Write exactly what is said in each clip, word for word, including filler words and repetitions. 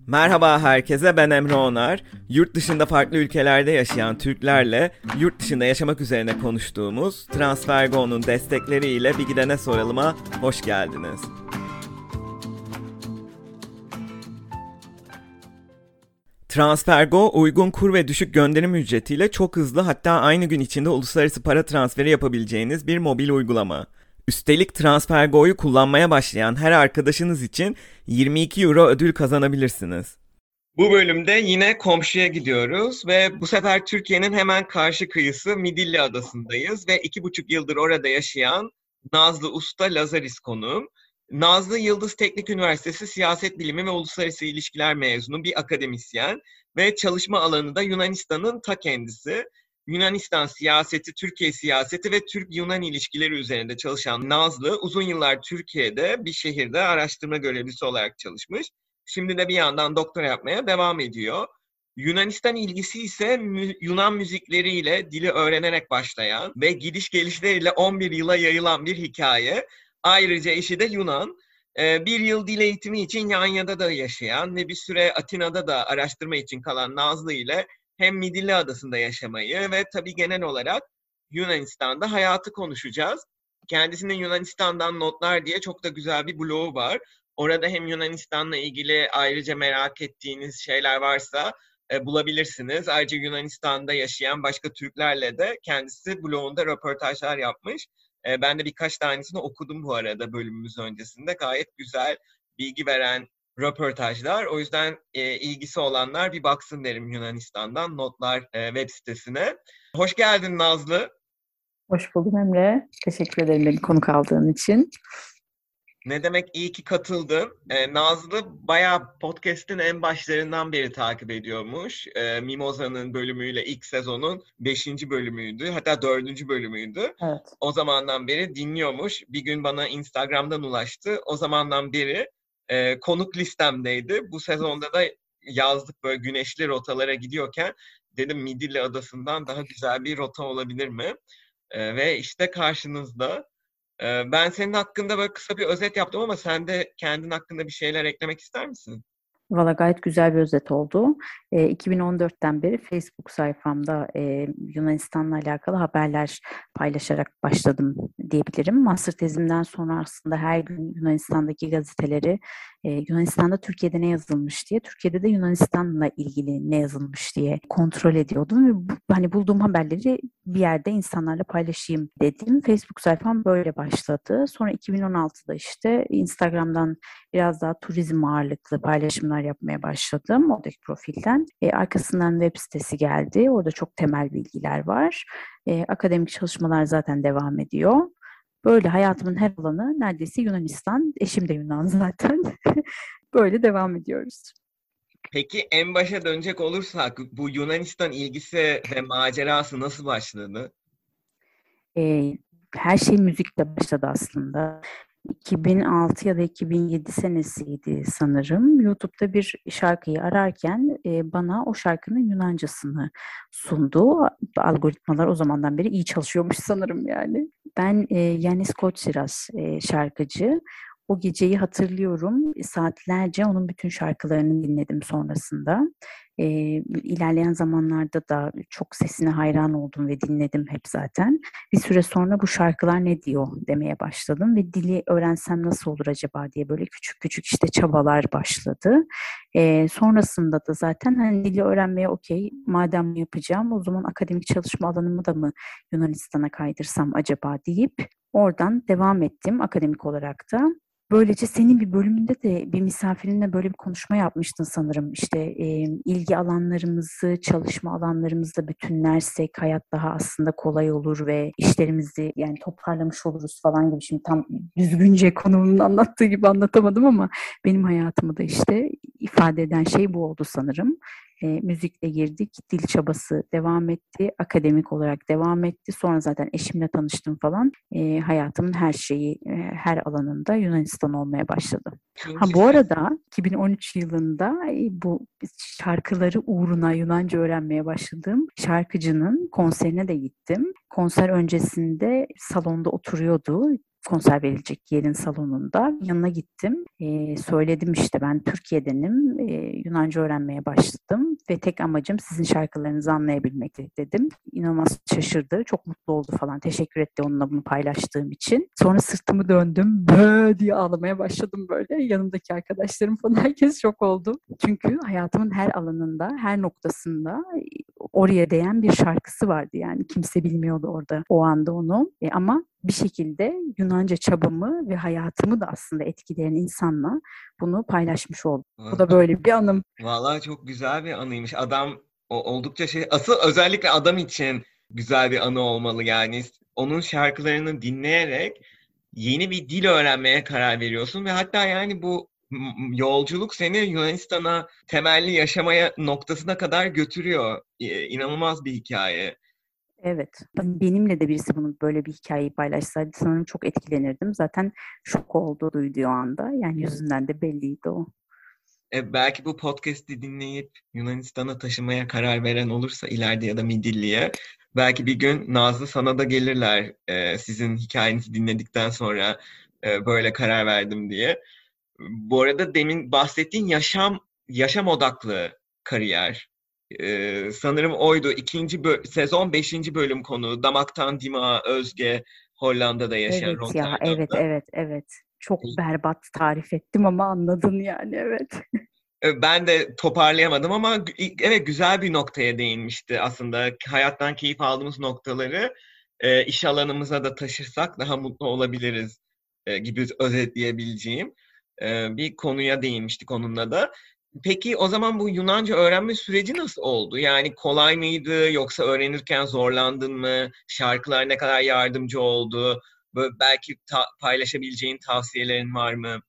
Merhaba herkese, ben Emre Onar. Yurt dışında farklı ülkelerde yaşayan Türklerle yurt dışında yaşamak üzerine konuştuğumuz TransferGo'nun destekleriyle Bir Gidene Soralım'a hoş geldiniz. TransferGo, uygun kur ve düşük gönderim ücretiyle çok hızlı, hatta aynı gün içinde uluslararası para transferi yapabileceğiniz bir mobil uygulama. Üstelik TransferGo'yu kullanmaya başlayan her arkadaşınız için yirmi iki euro ödül kazanabilirsiniz. Bu bölümde yine komşuya gidiyoruz ve bu sefer Türkiye'nin hemen karşı kıyısı Midilli Adası'ndayız ve iki buçuk yıldır orada yaşayan Nazlı Usta Lazaris konuğum. Nazlı, Yıldız Teknik Üniversitesi Siyaset Bilimi ve Uluslararası İlişkiler mezunu bir akademisyen ve çalışma alanı da Yunanistan'ın ta kendisi. Yunanistan siyaseti, Türkiye siyaseti ve Türk-Yunan ilişkileri üzerinde çalışan Nazlı, uzun yıllar Türkiye'de bir şehirde araştırma görevlisi olarak çalışmış. Şimdi de bir yandan doktora yapmaya devam ediyor. Yunanistan ilgisi ise mü- Yunan müzikleriyle dili öğrenerek başlayan ve gidiş gelişleriyle on bir yıla yayılan bir hikaye. Ayrıca eşi de Yunan. Ee, bir yıl dil eğitimi için Yanya'da da yaşayan ve bir süre Atina'da da araştırma için kalan Nazlı ile hem Midilli Adası'nda yaşamayı ve tabii genel olarak Yunanistan'da hayatı konuşacağız. Kendisinin Yunanistan'dan Notlar diye çok da güzel bir blogu var. Orada hem Yunanistan'la ilgili ayrıca merak ettiğiniz şeyler varsa e, bulabilirsiniz. Ayrıca Yunanistan'da yaşayan başka Türklerle de kendisi blogunda röportajlar yapmış. E, ben de birkaç tanesini okudum bu arada bölümümüz öncesinde. Gayet güzel, bilgi veren röportajlar. O yüzden e, ilgisi olanlar bir baksın derim Yunanistan'dan Notlar e, web sitesine. Hoş geldin Nazlı. Hoş buldum Emre. Teşekkür ederim beni konuk aldığın için. Ne demek, iyi ki katıldın. Ee, Nazlı bayağı podcast'in en başlarından beri takip ediyormuş. Ee, Mimoza'nın bölümüyle ilk sezonun beşinci bölümüydü. Hatta dördüncü bölümüydü. Evet. O zamandan beri dinliyormuş. Bir gün bana Instagram'dan ulaştı. O zamandan beri e, konuk listemdeydi. Bu sezonda da yazdık, böyle güneşli rotalara gidiyorken dedim Midilli Adası'ndan daha güzel bir rota olabilir mi? E, ve işte karşınızda. Ee, Ben senin hakkında böyle kısa bir özet yaptım ama sen de kendin hakkında bir şeyler eklemek ister misin? Valla gayet güzel bir özet oldu. E, iki bin on dörtten beri Facebook sayfamda e, Yunanistan'la alakalı haberler paylaşarak başladım diyebilirim. Master tezimden sonra aslında her gün Yunanistan'daki gazeteleri, e, Yunanistan'da Türkiye'de ne yazılmış diye, Türkiye'de de Yunanistan'la ilgili ne yazılmış diye kontrol ediyordum ve bu, hani bulduğum haberleri bir yerde insanlarla paylaşayım dedim. Facebook sayfam böyle başladı. Sonra iki bin on altıda işte Instagram'dan biraz daha turizm ağırlıklı paylaşımlar yapmaya başladım oradaki profilden. E, arkasından web sitesi geldi. Orada çok temel bilgiler var. E, akademik çalışmalar zaten devam ediyor. Böyle hayatımın her alanı neredeyse Yunanistan. Eşim de Yunan zaten. Böyle devam ediyoruz. Peki en başa dönecek olursak bu Yunanistan ilgisi ve macerası nasıl başladı? E, her şey müzikle başladı aslında. iki bin altı ya da iki bin yedi senesiydi sanırım. YouTube'da bir şarkıyı ararken e, bana o şarkının Yunancasını sundu. Algoritmalar o zamandan beri iyi çalışıyormuş sanırım yani. Ben e, Yanis Kotsiras e, şarkıcı. O geceyi hatırlıyorum. Saatlerce onun bütün şarkılarını dinledim sonrasında. E, ilerleyen zamanlarda da çok sesine hayran oldum ve dinledim hep zaten. Bir süre sonra bu şarkılar ne diyor demeye başladım ve dili öğrensem nasıl olur acaba diye böyle küçük küçük işte çabalar başladı. Ee, sonrasında da zaten hani dili öğrenmeye okey, madem yapacağım o zaman akademik çalışma alanımı da mı Yunanistan'a kaydırsam acaba deyip oradan devam ettim akademik olarak da. Böylece senin bir bölümünde de bir misafirinle böyle bir konuşma yapmıştın sanırım. İşte e, ilgi alanlarımızı, çalışma alanlarımızla bütünlersek hayat daha aslında kolay olur ve işlerimizi yani toparlamış oluruz falan gibi. Şimdi tam düzgünce konumunun anlattığı gibi anlatamadım ama benim hayatımı da işte ifade eden şey bu oldu sanırım. E, müzikle girdik, dil çabası devam etti, akademik olarak devam etti. Sonra zaten eşimle tanıştım falan. E, hayatımın her şeyi, e, her alanında Yunanistan olmaya başladı. Ha bu İkincisi, arada iki bin on üç yılında e, bu şarkıları uğruna Yunanca öğrenmeye başladığım şarkıcının konserine de gittim. Konser öncesinde salonda oturuyordu. konser verilecek yerin salonunda. Yanına gittim. E, söyledim işte ben Türkiye'denim. E, Yunanca öğrenmeye başladım ve tek amacım sizin şarkılarınızı anlayabilmekti dedim. İnanılmaz şaşırdı. Çok mutlu oldu falan. Teşekkür etti onunla bunu paylaştığım için. Sonra sırtımı döndüm. Bööö diye ağlamaya başladım böyle. Yanımdaki arkadaşlarım falan herkes şok oldu. Çünkü hayatımın her alanında, her noktasında oraya değen bir şarkısı vardı yani. Kimse bilmiyordu orada o anda onu. E, ama bir şekilde Yunanca çabamı ve hayatımı da aslında etkileyen insanla bunu paylaşmış oldum. Bu da böyle bir anım. Vallahi çok güzel bir anıymış. Adam o, oldukça şey, asıl özellikle adam için güzel bir anı olmalı yani. Onun şarkılarını dinleyerek yeni bir dil öğrenmeye karar veriyorsun ve hatta yani bu m- yolculuk seni Yunanistan'a temelli yaşamaya noktasına kadar götürüyor. Ee, İnanılmaz bir hikaye. Evet. Benimle de birisi bunu böyle bir hikayeyi paylaşsaydı sanırım çok etkilenirdim. Zaten şok oldu duyduğu anda. Yani yüzünden de belliydi o. E, belki bu podcast'i dinleyip Yunanistan'a taşımaya karar veren olursa ileride ya da Midilli'ye belki bir gün Nazlı sana da gelirler e, sizin hikayenizi dinledikten sonra e, böyle karar verdim diye. Bu arada demin bahsettiğin yaşam yaşam odaklı kariyer. E, sanırım oydu. İkinci bö- sezon beşinci bölüm konu. Damaktan Dimağa Özge Hollanda'da yaşayan Evet ya, evet, Rotterdam'da. evet, evet. Çok berbat tarif ettim ama anladın yani, evet. E, Ben de toparlayamadım ama gü- evet güzel bir noktaya değinmişti aslında. Hayattan keyif aldığımız noktaları e, iş alanımıza da taşırsak daha mutlu olabiliriz e, gibi özetleyebileceğim e, bir konuya değinmiştik onunla da. Peki o zaman bu Yunanca öğrenme süreci nasıl oldu? Yani kolay mıydı yoksa öğrenirken zorlandın mı? Şarkılar ne kadar yardımcı oldu? Böyle belki ta- paylaşabileceğin tavsiyelerin var mı?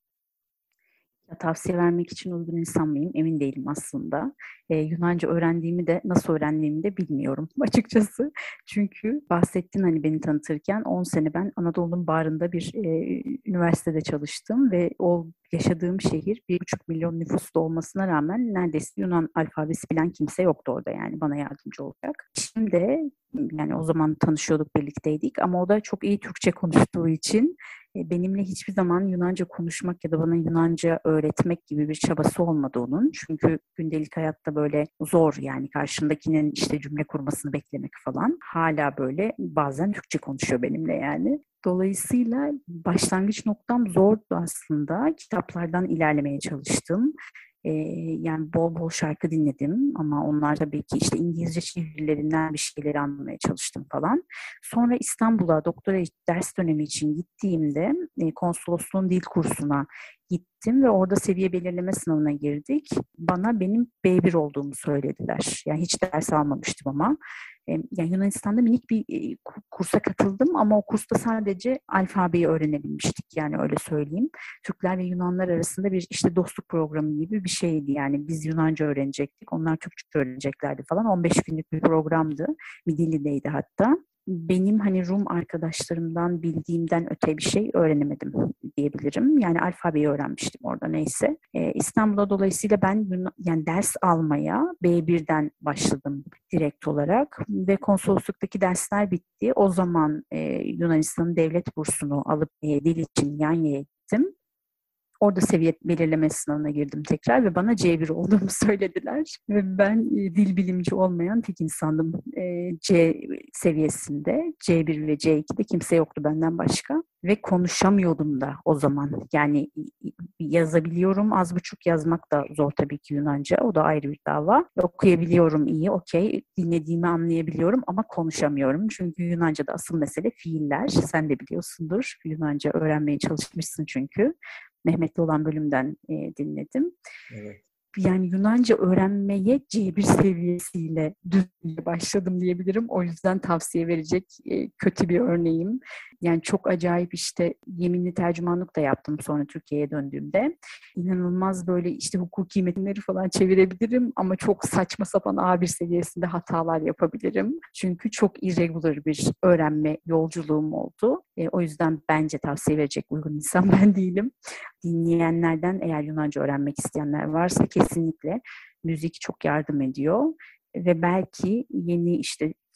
Ya, tavsiye vermek için uygun insan mıyım? Emin değilim aslında. Ee, Yunanca öğrendiğimi de nasıl öğrendiğimi de bilmiyorum açıkçası. Çünkü bahsettin hani beni tanıtırken on sene ben Anadolu'nun bağrında bir e, üniversitede çalıştım ve o yaşadığım şehir bir buçuk milyon nüfuslu olmasına rağmen neredeyse Yunan alfabesi bilen kimse yoktu orada yani bana yardımcı olacak. Şimdi yani o zaman tanışıyorduk, birlikteydik ama o da çok iyi Türkçe konuştuğu için e, benimle hiçbir zaman Yunanca konuşmak ya da bana Yunanca öğretmek gibi bir çabası olmadı onun. Çünkü gündelik hayatta böyle zor yani karşındakinin işte cümle kurmasını beklemek falan. Hala böyle bazen Türkçe konuşuyor benimle yani. Dolayısıyla başlangıç noktam zordu aslında. Kitaplardan ilerlemeye çalıştım. Ee, yani bol bol şarkı dinledim ama onlar tabii ki işte İngilizce çevirilerinden bir şeyleri anlamaya çalıştım falan. Sonra İstanbul'a doktora ders dönemi için gittiğimde e, konsolosluğun dil kursuna gittim ve orada seviye belirleme sınavına girdik. Bana benim B bir olduğumu söylediler. Yani hiç ders almamıştım ama. E, yani Yunanistan'da minik bir e, kursa katıldım ama o kursta sadece alfabeyi öğrenebilmiştik yani öyle söyleyeyim. Türkler ve Yunanlar arasında bir işte dostluk programı gibi bir şeydi yani biz Yunanca öğrenecektik, onlar Türkçe öğreneceklerdi falan. on beş günlük bir programdı. Midilli'deydi hatta. Benim hani Rum arkadaşlarımdan bildiğimden öte bir şey öğrenemedim diyebilirim. Yani alfabeyi öğrenmiştim orada neyse. Ee, İstanbul'a dolayısıyla ben Yun- yani ders almaya B birden başladım direkt olarak ve konsolosluktaki dersler bitti. O zaman e, Yunanistan'ın devlet bursunu alıp e, dil için Yanya'ya gittim. Orada seviye belirleme sınavına girdim tekrar ve bana C bir olduğumu söylediler. Ve ben e, dil bilimci olmayan tek insandım. E, C seviyesinde, C bir ve C ikide kimse yoktu benden başka. Ve konuşamıyordum da o zaman. Yani yazabiliyorum, az buçuk yazmak da zor tabii ki Yunanca. O da ayrı bir dava. Okuyabiliyorum iyi, okey. Dinlediğimi anlayabiliyorum ama konuşamıyorum. Çünkü Yunanca'da asıl mesele fiiller. Sen de biliyorsundur. Yunanca öğrenmeye çalışmışsın çünkü. Mehmet'le olan bölümden e, dinledim. Evet. Yani Yunanca öğrenmeye C bir seviyesiyle düzgün başladım diyebilirim. O yüzden tavsiye verecek e, kötü bir örneğim. Yani çok acayip işte yeminli tercümanlık da yaptım sonra Türkiye'ye döndüğümde. İnanılmaz böyle işte hukuki metinleri falan çevirebilirim ama çok saçma sapan A bir seviyesinde hatalar yapabilirim. Çünkü çok irregular bir öğrenme yolculuğum oldu. E, o yüzden bence tavsiye verecek uygun insan ben değilim. Dinleyenlerden eğer Yunanca öğrenmek isteyenler varsa kesinlikle müzik çok yardım ediyor ve belki yeni işte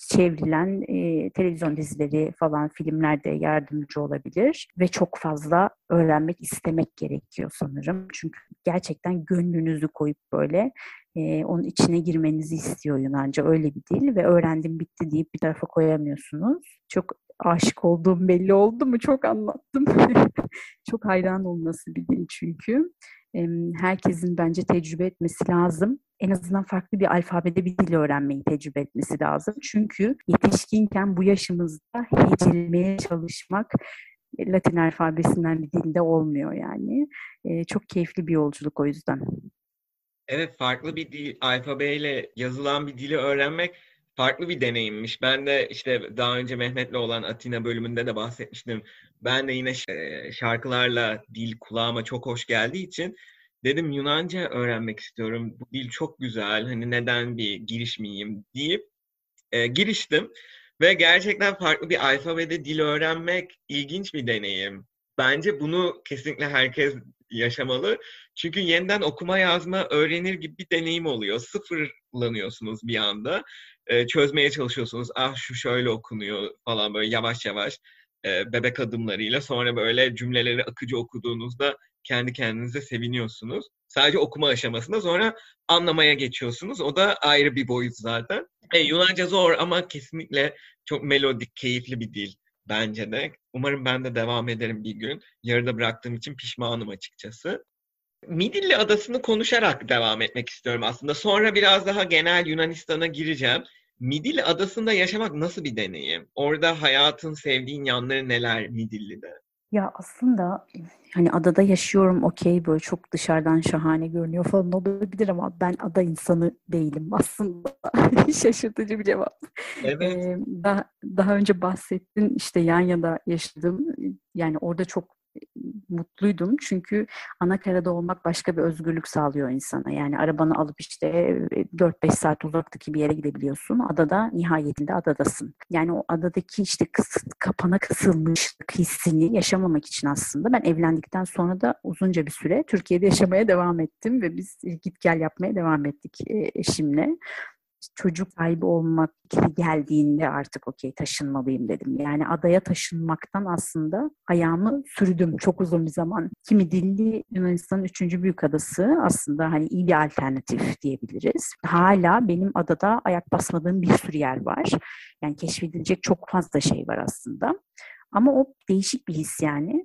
çevrilen e, televizyon dizileri falan, filmlerde yardımcı olabilir ve çok fazla öğrenmek istemek gerekiyor sanırım. Çünkü gerçekten gönlünüzü koyup böyle e, onun içine girmenizi istiyor Yunanca, öyle bir dil ve öğrendim bitti deyip bir tarafa koyamıyorsunuz. Çok aşık olduğum belli oldu mu? Çok anlattım. Çok hayran olması bir dil çünkü. Herkesin bence tecrübe etmesi lazım. En azından farklı bir alfabede bir dil öğrenmeyi tecrübe etmesi lazım. Çünkü yetişkinken bu yaşımızda hecelemeye çalışmak Latin alfabesinden bir dilde olmuyor yani. Çok keyifli bir yolculuk o yüzden. Evet, farklı bir dil, alfabeyle yazılan bir dili öğrenmek farklı bir deneyimmiş. Ben de işte daha önce Mehmet'le olan Atina bölümünde de bahsetmiştim. Ben de yine e, şarkılarla dil kulağıma çok hoş geldiği için dedim Yunanca öğrenmek istiyorum. Bu dil çok güzel. Hani neden bir girişmeyeyim deyip e, giriştim. Ve gerçekten farklı bir alfabede dil öğrenmek ilginç bir deneyim. Bence bunu kesinlikle herkes yaşamalı. Çünkü yeniden okuma yazma öğrenir gibi bir deneyim oluyor. Sıfırlanıyorsunuz bir anda. Ee, çözmeye çalışıyorsunuz. Ah şu şöyle okunuyor falan böyle yavaş yavaş e, bebek adımlarıyla. Sonra böyle cümleleri akıcı okuduğunuzda kendi kendinize seviniyorsunuz. Sadece okuma aşamasında, sonra anlamaya geçiyorsunuz. O da ayrı bir boyut zaten. E, Yunanca zor ama kesinlikle çok melodik, keyifli bir dil bence de. Umarım ben de devam ederim bir gün. Yarıda bıraktığım için pişmanım açıkçası. Midilli Adası'nı konuşarak devam etmek istiyorum aslında. Sonra biraz daha genel Yunanistan'a gireceğim. Midilli Adası'nda yaşamak nasıl bir deneyim? Orada hayatın, sevdiğin yanları neler Midilli'de? Ya aslında hani adada yaşıyorum, okey, böyle çok dışarıdan şahane görünüyor falan olabilir ama ben ada insanı değilim aslında. Şaşırtıcı bir cevap. Evet. Ee, daha, daha önce bahsettin işte Yanya'da yaşadım. Yani orada çok mutluydum çünkü anakarada olmak başka bir özgürlük sağlıyor insana. Yani arabanı alıp işte dört beş saat uzaktaki bir yere gidebiliyorsun. Adada nihayetinde adadasın. Yani o adadaki işte kısıt, kapana kısılmışlık hissini yaşamamak için aslında ben evlendikten sonra da uzunca bir süre Türkiye'de yaşamaya devam ettim ve biz git gel yapmaya devam ettik eşimle. Çocuk sahibi olmak geldiğinde artık okey taşınmalıyım dedim. Yani adaya taşınmaktan aslında ayağımı sürdüm çok uzun bir zaman. Kimi dilli Yunanistan'ın üçüncü büyük adası aslında hani iyi bir alternatif diyebiliriz. Hala benim adada ayak basmadığım bir sürü yer var. Yani keşfedilecek çok fazla şey var aslında. Ama o değişik bir his yani.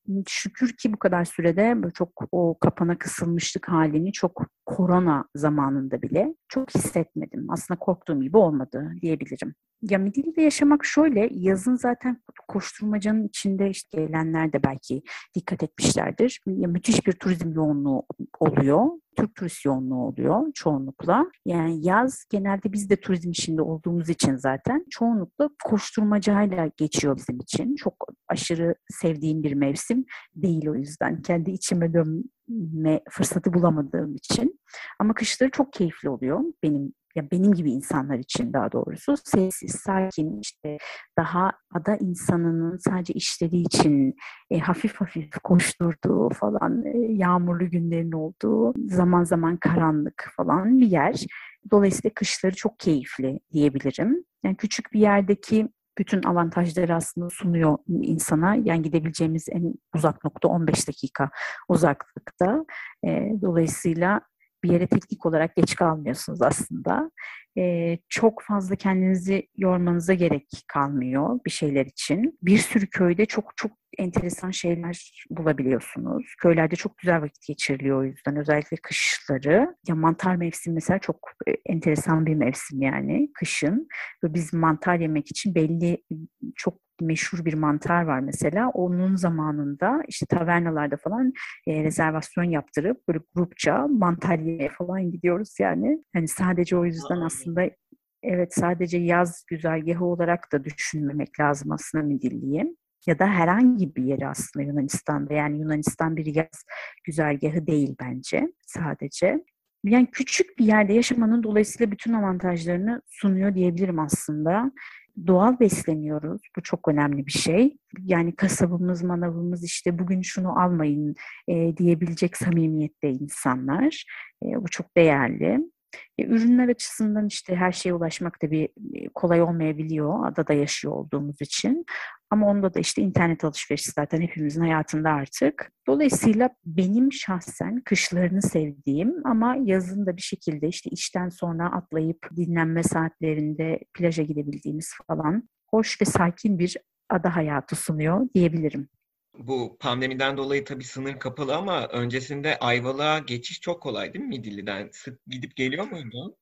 Şükür ki bu kadar sürede böyle çok o kapana kısılmışlık halini çok korona zamanında bile çok hissetmedim. Aslında korktuğum gibi olmadı diyebilirim. Ya Midilli'de yaşamak şöyle, yazın zaten koşturmacanın içinde işte gelenler de belki dikkat etmişlerdir. Ya müthiş bir turizm yoğunluğu oluyor. Türk turist yoğunluğu oluyor çoğunlukla. Yani yaz genelde biz de turizm içinde olduğumuz için zaten çoğunlukla koşturmacayla geçiyor bizim için. Çok aşırı sevdiğim bir mevsim değil o yüzden. Kendi içime dönme fırsatı bulamadığım için. Ama kışları çok keyifli oluyor benim ya benim gibi insanlar için daha doğrusu. Sessiz, sakin, işte daha ada insanının sadece işleri için e, hafif hafif koşturduğu falan, e, yağmurlu günlerin olduğu, zaman zaman karanlık falan bir yer. Dolayısıyla kışları çok keyifli diyebilirim. Yani küçük bir yerdeki bütün avantajları aslında sunuyor insana. Yani gidebileceğimiz en uzak nokta on beş dakika uzaklıkta. E, dolayısıyla bir yere teknik olarak geç kalmıyorsunuz aslında. Ee, çok fazla kendinizi yormanıza gerek kalmıyor bir şeyler için. Bir sürü köyde çok çok enteresan şeyler bulabiliyorsunuz. Köylerde çok güzel vakit geçiriliyor o yüzden. Özellikle kışları. Ya mantar mevsimi mesela çok e, enteresan bir mevsim yani kışın. Ve biz mantar yemek için belli çok meşhur bir mantar var mesela. Onun zamanında işte tavernalarda falan e, rezervasyon yaptırıp böyle grupça mantar yemeye falan gidiyoruz yani. Hani sadece o yüzden aslında evet sadece yaz güzergahı olarak da düşünmemek lazım aslında Midilli'yi. Ya da herhangi bir yeri aslında Yunanistan'da. Yani Yunanistan bir yaz güzergahı değil bence sadece. Yani küçük bir yerde yaşamanın dolayısıyla bütün avantajlarını sunuyor diyebilirim aslında. Doğal besleniyoruz. Bu çok önemli bir şey. Yani kasabımız, manavımız işte bugün şunu almayın e, diyebilecek samimiyette insanlar. E, bu çok değerli. E, ürünler açısından işte her şeye ulaşmak da bir e, kolay olmayabiliyor adada yaşıyor olduğumuz için. Ama onda da işte internet alışverişi zaten hepimizin hayatında artık. Dolayısıyla benim şahsen kışlarını sevdiğim ama yazın da bir şekilde işte işten sonra atlayıp dinlenme saatlerinde plaja gidebildiğimiz falan hoş ve sakin bir ada hayatı sunuyor diyebilirim. Bu pandemiden dolayı tabii sınır kapalı ama öncesinde Ayvalık'a geçiş çok kolay değil mi Midilli'den? Sık gidip geliyor muydun?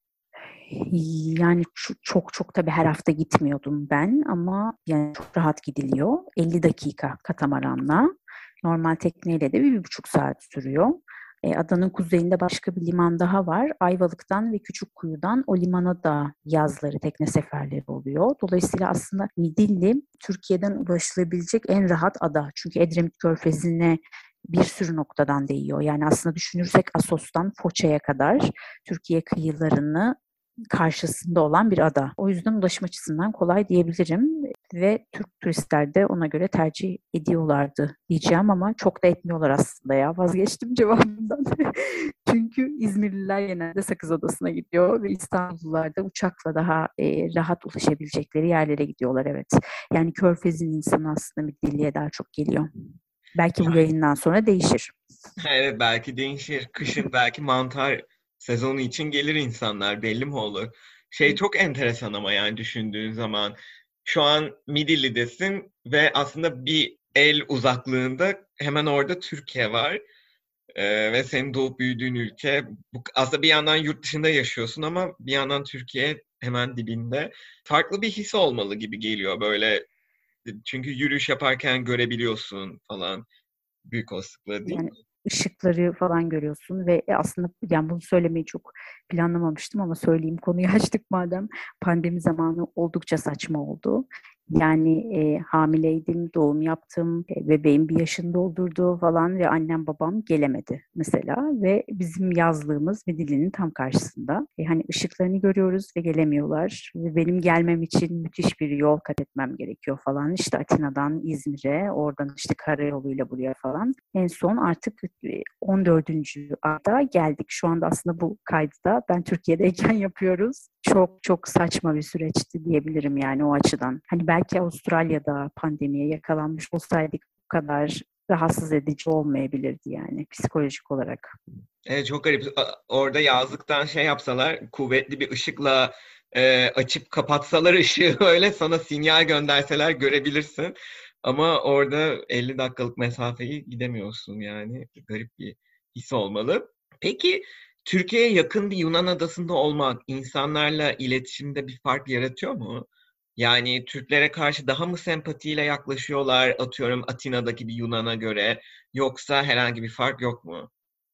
Yani ço- çok çok tabii her hafta gitmiyordum ben ama yani çok rahat gidiliyor. elli dakika katamaranla. Normal tekneyle de bir, bir buçuk saat sürüyor. E, adanın kuzeyinde başka bir liman daha var. Ayvalık'tan ve Küçükkuyu'dan o limana da yazları tekne seferleri oluyor. Dolayısıyla aslında Midilli Türkiye'den ulaşılabilecek en rahat ada. Çünkü Edremit Körfezi'ne bir sürü noktadan değiyor. Yani aslında düşünürsek Assos'tan Foça'ya kadar Türkiye kıyılarını karşısında olan bir ada. O yüzden ulaşım açısından kolay diyebilirim ve Türk turistler de ona göre tercih ediyorlardı diyeceğim ama çok da etmiyorlar aslında ya. Vazgeçtim cevabımdan. Çünkü İzmirliler genelde Sakız Adası'na gidiyor ve İstanbullular da uçakla daha e, rahat ulaşabilecekleri yerlere gidiyorlar, evet. Yani Körfez'in insanı aslında Midilli'ye daha çok geliyor. Belki bu yayından sonra değişir. Evet, belki değişir. Kışın belki mantar sezonu için gelir insanlar, belli mi olur? Şey çok enteresan ama yani düşündüğün zaman şu an Midilli'desin ve aslında bir el uzaklığında hemen orada Türkiye var. Ee, ve senin doğup büyüdüğün ülke. Bu, aslında bir yandan yurt dışında yaşıyorsun ama bir yandan Türkiye hemen dibinde. Farklı bir his olmalı gibi geliyor böyle. Çünkü yürüyüş yaparken görebiliyorsun falan büyük olasılıkla değil Yani mi? ışıkları falan görüyorsun ve e, aslında yani bunu söylemeyi çok planlamamıştım ama söyleyeyim, konuyu açtık madem. Pandemi zamanı oldukça saçma oldu. Yani e, hamileydim, doğum yaptım, e, bebeğim bir yaşını doldurdu falan ve annem babam gelemedi mesela ve bizim yazlığımız Midilli'nin tam karşısında. E, hani ışıklarını görüyoruz ve gelemiyorlar ve benim gelmem için müthiş bir yol kat etmem gerekiyor falan. İşte Atina'dan İzmir'e, oradan işte karayoluyla buraya falan. En son artık e, on dördüncü ayda geldik. Şu anda aslında bu kaydı da ben Türkiye'deyken yapıyoruz. Çok çok saçma bir süreçti diyebilirim yani o açıdan. Hani belki Avustralya'da pandemiye yakalanmış olsaydık bu kadar rahatsız edici olmayabilirdi yani psikolojik olarak. Evet, çok garip. A- Orada yazlıktan şey yapsalar, kuvvetli bir ışıkla e, açıp kapatsalar ışığı öyle sana sinyal gönderseler görebilirsin. Ama orada elli dakikalık mesafeyi gidemiyorsun yani. Garip bir his olmalı. Peki Türkiye'ye yakın bir Yunan adasında olmak insanlarla iletişimde bir fark yaratıyor mu? Yani Türklere karşı daha mı sempatiyle yaklaşıyorlar, atıyorum Atina'daki bir Yunan'a göre, yoksa herhangi bir fark yok mu?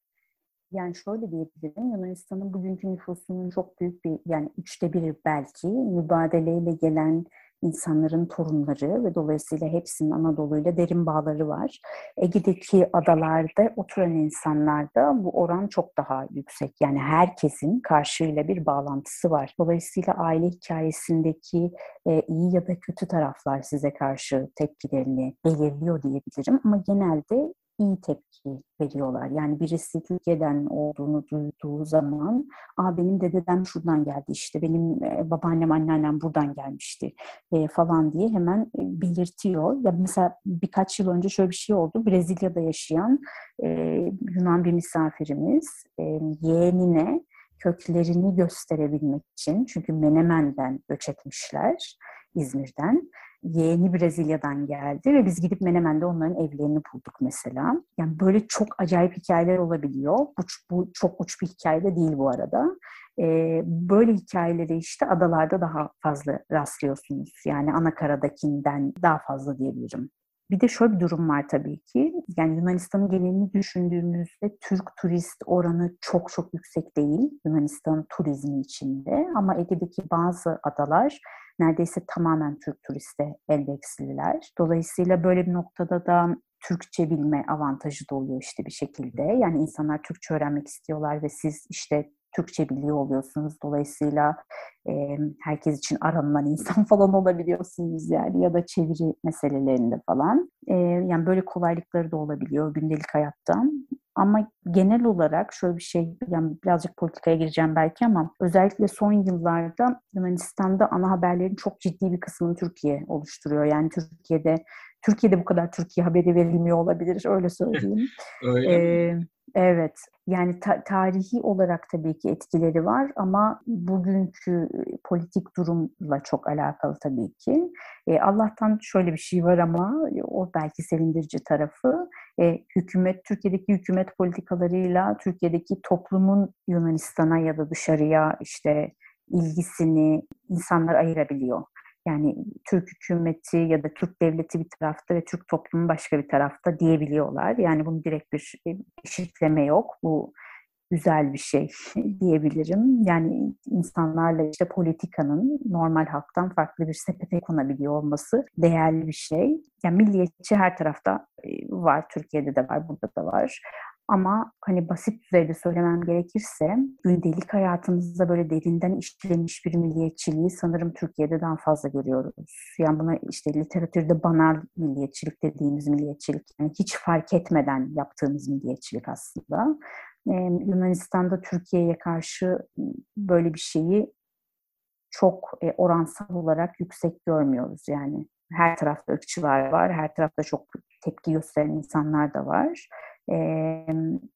Yani şöyle diyebilirim, Yunanistan'ın bugünkü nüfusunun çok büyük bir, yani üçte biri belki mübadeleyle gelen insanların torunları ve dolayısıyla hepsinin Anadolu'yla derin bağları var. Ege'deki adalarda oturan insanlarda bu oran çok daha yüksek. Yani herkesin karşıyla bir bağlantısı var. Dolayısıyla aile hikayesindeki e, iyi ya da kötü taraflar size karşı tepkilerini belirliyor diyebilirim. Ama genelde iyi tepki veriyorlar. Yani birisi Türkiye'den olduğunu duyduğu zaman, aa benim dedem şuradan geldi, işte benim e, babaannem anneannem buradan gelmişti e, falan diye hemen e, belirtiyor. Ya mesela birkaç yıl önce şöyle bir şey oldu. Brezilya'da yaşayan e, Yunan bir misafirimiz e, yeğenine köklerini gösterebilmek için, çünkü Menemen'den göç etmişler, İzmir'den. Yeğeni Brezilya'dan geldi ve biz gidip Menemen'de onların evlerini bulduk mesela. Yani böyle çok acayip hikayeler olabiliyor. Bu, bu çok uç bir hikaye de değil bu arada. Ee, böyle hikayeleri işte adalarda daha fazla rastlıyorsunuz. Yani Anakara'dakinden daha fazla diyebilirim. Bir de şöyle bir durum var tabii ki. Yani Yunanistan'ın genelini düşündüğümüzde Türk turist oranı çok çok yüksek değil Yunanistan turizmi içinde. Ama Ege'deki bazı adalar neredeyse tamamen Türk turiste endeksliler. Dolayısıyla böyle bir noktada da Türkçe bilme avantajı da oluyor işte bir şekilde. Yani insanlar Türkçe öğrenmek istiyorlar ve siz işte Türkçe biliyor oluyorsunuz. Dolayısıyla e, herkes için aranılan insan falan olabiliyorsunuz yani, ya da çeviri meselelerinde falan. E, yani böyle kolaylıkları da olabiliyor gündelik hayatta. Ama genel olarak şöyle bir şey, yani birazcık politikaya gireceğim belki ama özellikle son yıllarda Yunanistan'da ana haberlerin çok ciddi bir kısmını Türkiye oluşturuyor. Yani Türkiye'de Türkiye'de bu kadar Türkiye haberi verilmiyor olabilir, öyle söyleyeyim. Öyle mi? Ee, evet, yani ta- tarihi olarak tabii ki etkileri var ama bugünkü politik durumla çok alakalı tabii ki. Ee, Allah'tan şöyle bir şey var ama o belki sevindirici tarafı. E, hükümet, Türkiye'deki hükümet politikalarıyla Türkiye'deki toplumun Yunanistan'a ya da dışarıya işte ilgisini insanlar ayırabiliyor. Yani Türk hükümeti ya da Türk devleti bir tarafta ve Türk toplumu başka bir tarafta diyebiliyorlar. Yani bunun direkt bir eşitleme yok. Bu güzel bir şey diyebilirim. Yani insanlarla işte politikanın normal halktan farklı bir sepete konabiliyor olması değerli bir şey. Yani milliyetçi her tarafta var. Türkiye'de de var, burada da var. Ama hani basit düzeyde söylemem gerekirse gündelik hayatımızda böyle derinden işlenmiş bir milliyetçiliği sanırım Türkiye'de daha fazla görüyoruz. Yani buna işte literatürde banal milliyetçilik dediğimiz milliyetçilik, yani hiç fark etmeden yaptığımız milliyetçilik aslında. Ee, Yunanistan'da Türkiye'ye karşı böyle bir şeyi çok e, oransal olarak yüksek görmüyoruz yani. Her tarafta ırkçılar var, her tarafta çok tepki gösteren insanlar da var. Ee,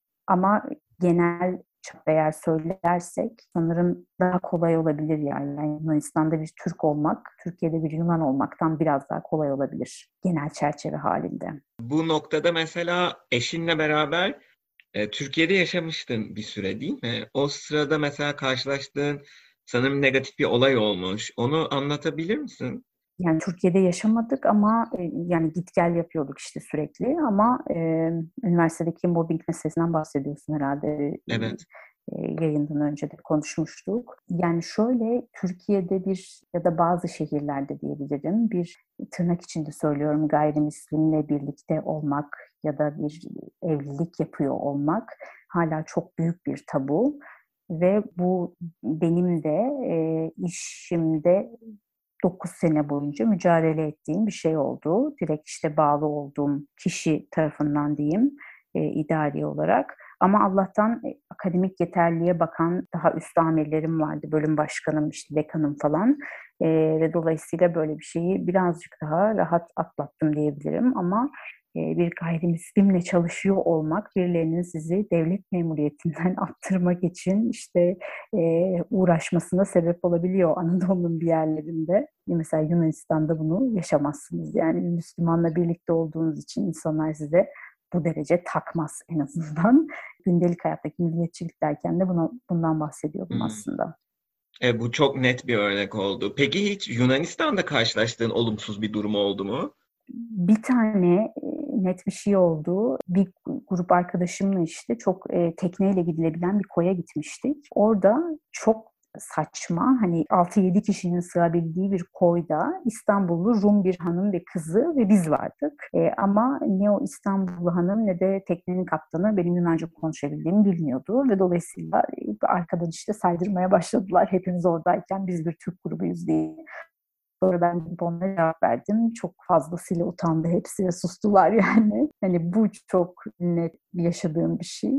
ama genel çapta eğer söylersek sanırım daha kolay olabilir yani. Yani Yunanistan'da bir Türk olmak, Türkiye'de bir Yunan olmaktan biraz daha kolay olabilir genel çerçeve halinde. Bu noktada mesela eşinle beraber e, Türkiye'de yaşamıştın bir süre değil mi? O sırada mesela karşılaştığın sanırım negatif bir olay olmuş. Onu anlatabilir misin? Yani Türkiye'de yaşamadık ama e, yani git gel yapıyorduk işte sürekli ama e, üniversitedeki mobbing meselesinden bahsediyorsun herhalde, e, Evet. e, yayından önce de konuşmuştuk. Yani şöyle, Türkiye'de bir ya da bazı şehirlerde diyebilirim, bir tırnak içinde söylüyorum, gayrimüslimle birlikte olmak ya da bir evlilik yapıyor olmak hala çok büyük bir tabu ve bu benim de e, işimde dokuz sene boyunca mücadele ettiğim bir şey oldu. Direkt işte bağlı olduğum kişi tarafından diyeyim, e, idari olarak. Ama Allah'tan e, akademik yeterliğe bakan daha üst amirlerim vardı. Bölüm başkanım, işte dekanım falan. E, ve dolayısıyla böyle bir şeyi birazcık daha rahat atlattım diyebilirim. Ama e, bir gayrimüslimle çalışıyor olmak, birilerinin sizi devlet memuriyetinden attırmak için işte e, uğraşmasına sebep olabiliyor Anadolu'nun bir yerlerinde. Mesela Yunanistan'da bunu yaşamazsınız. Yani Müslümanla birlikte olduğunuz için insanlar size bu derece takmaz en azından. Gündelik hayattaki milliyetçilik derken de buna, bundan bahsediyordum Hmm. aslında. E, bu çok net bir örnek oldu. Peki hiç Yunanistan'da karşılaştığın olumsuz bir durum oldu mu? Bir tane e, net bir şey oldu. Bir grup arkadaşımla işte çok e, tekneyle gidilebilen bir koya gitmiştik. Orada çok saçma, hani altı yedi kişinin sığabildiği bir koyda İstanbullu Rum bir hanım ve kızı ve biz vardık. E, ama ne o İstanbullu hanım ne de teknenin kaptanı benim Yunanca konuşabildiğimi bilmiyordu ve dolayısıyla e, arkadan işte saydırmaya başladılar hepimiz oradayken, biz bir Türk grubuyuz diye. Sonra ben gidip onlara cevap verdim. Çok fazlasıyla utandı hepsi ve sustular yani. Hani bu çok net yaşadığım bir şey.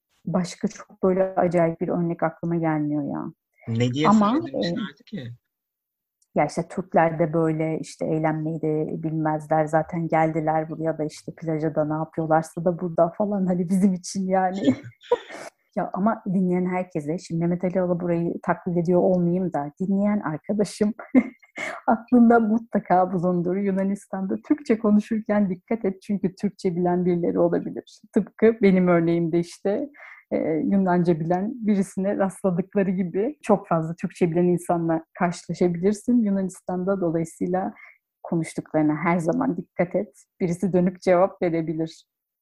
Başka çok böyle acayip bir örnek aklıma gelmiyor ya. Ne diye Ama e, saydırmışlardı ki? ya işte Türkler de böyle işte eğlenmeyi de bilmezler. Zaten geldiler buraya da işte plaja da ne yapıyorlarsa da burada falan, hani bizim için yani. Ya ama dinleyen herkese, şimdi Mehmet Ali Alabura'yı taklit ediyor olmayayım da, dinleyen arkadaşım aklında mutlaka bulundur. Yunanistan'da Türkçe konuşurken dikkat et, çünkü Türkçe bilen birileri olabilir. Tıpkı benim örneğimde işte e, Yunanca bilen birisine rastladıkları gibi çok fazla Türkçe bilen insanla karşılaşabilirsin Yunanistan'da. Dolayısıyla konuştuklarına her zaman dikkat et. Birisi dönüp cevap verebilir.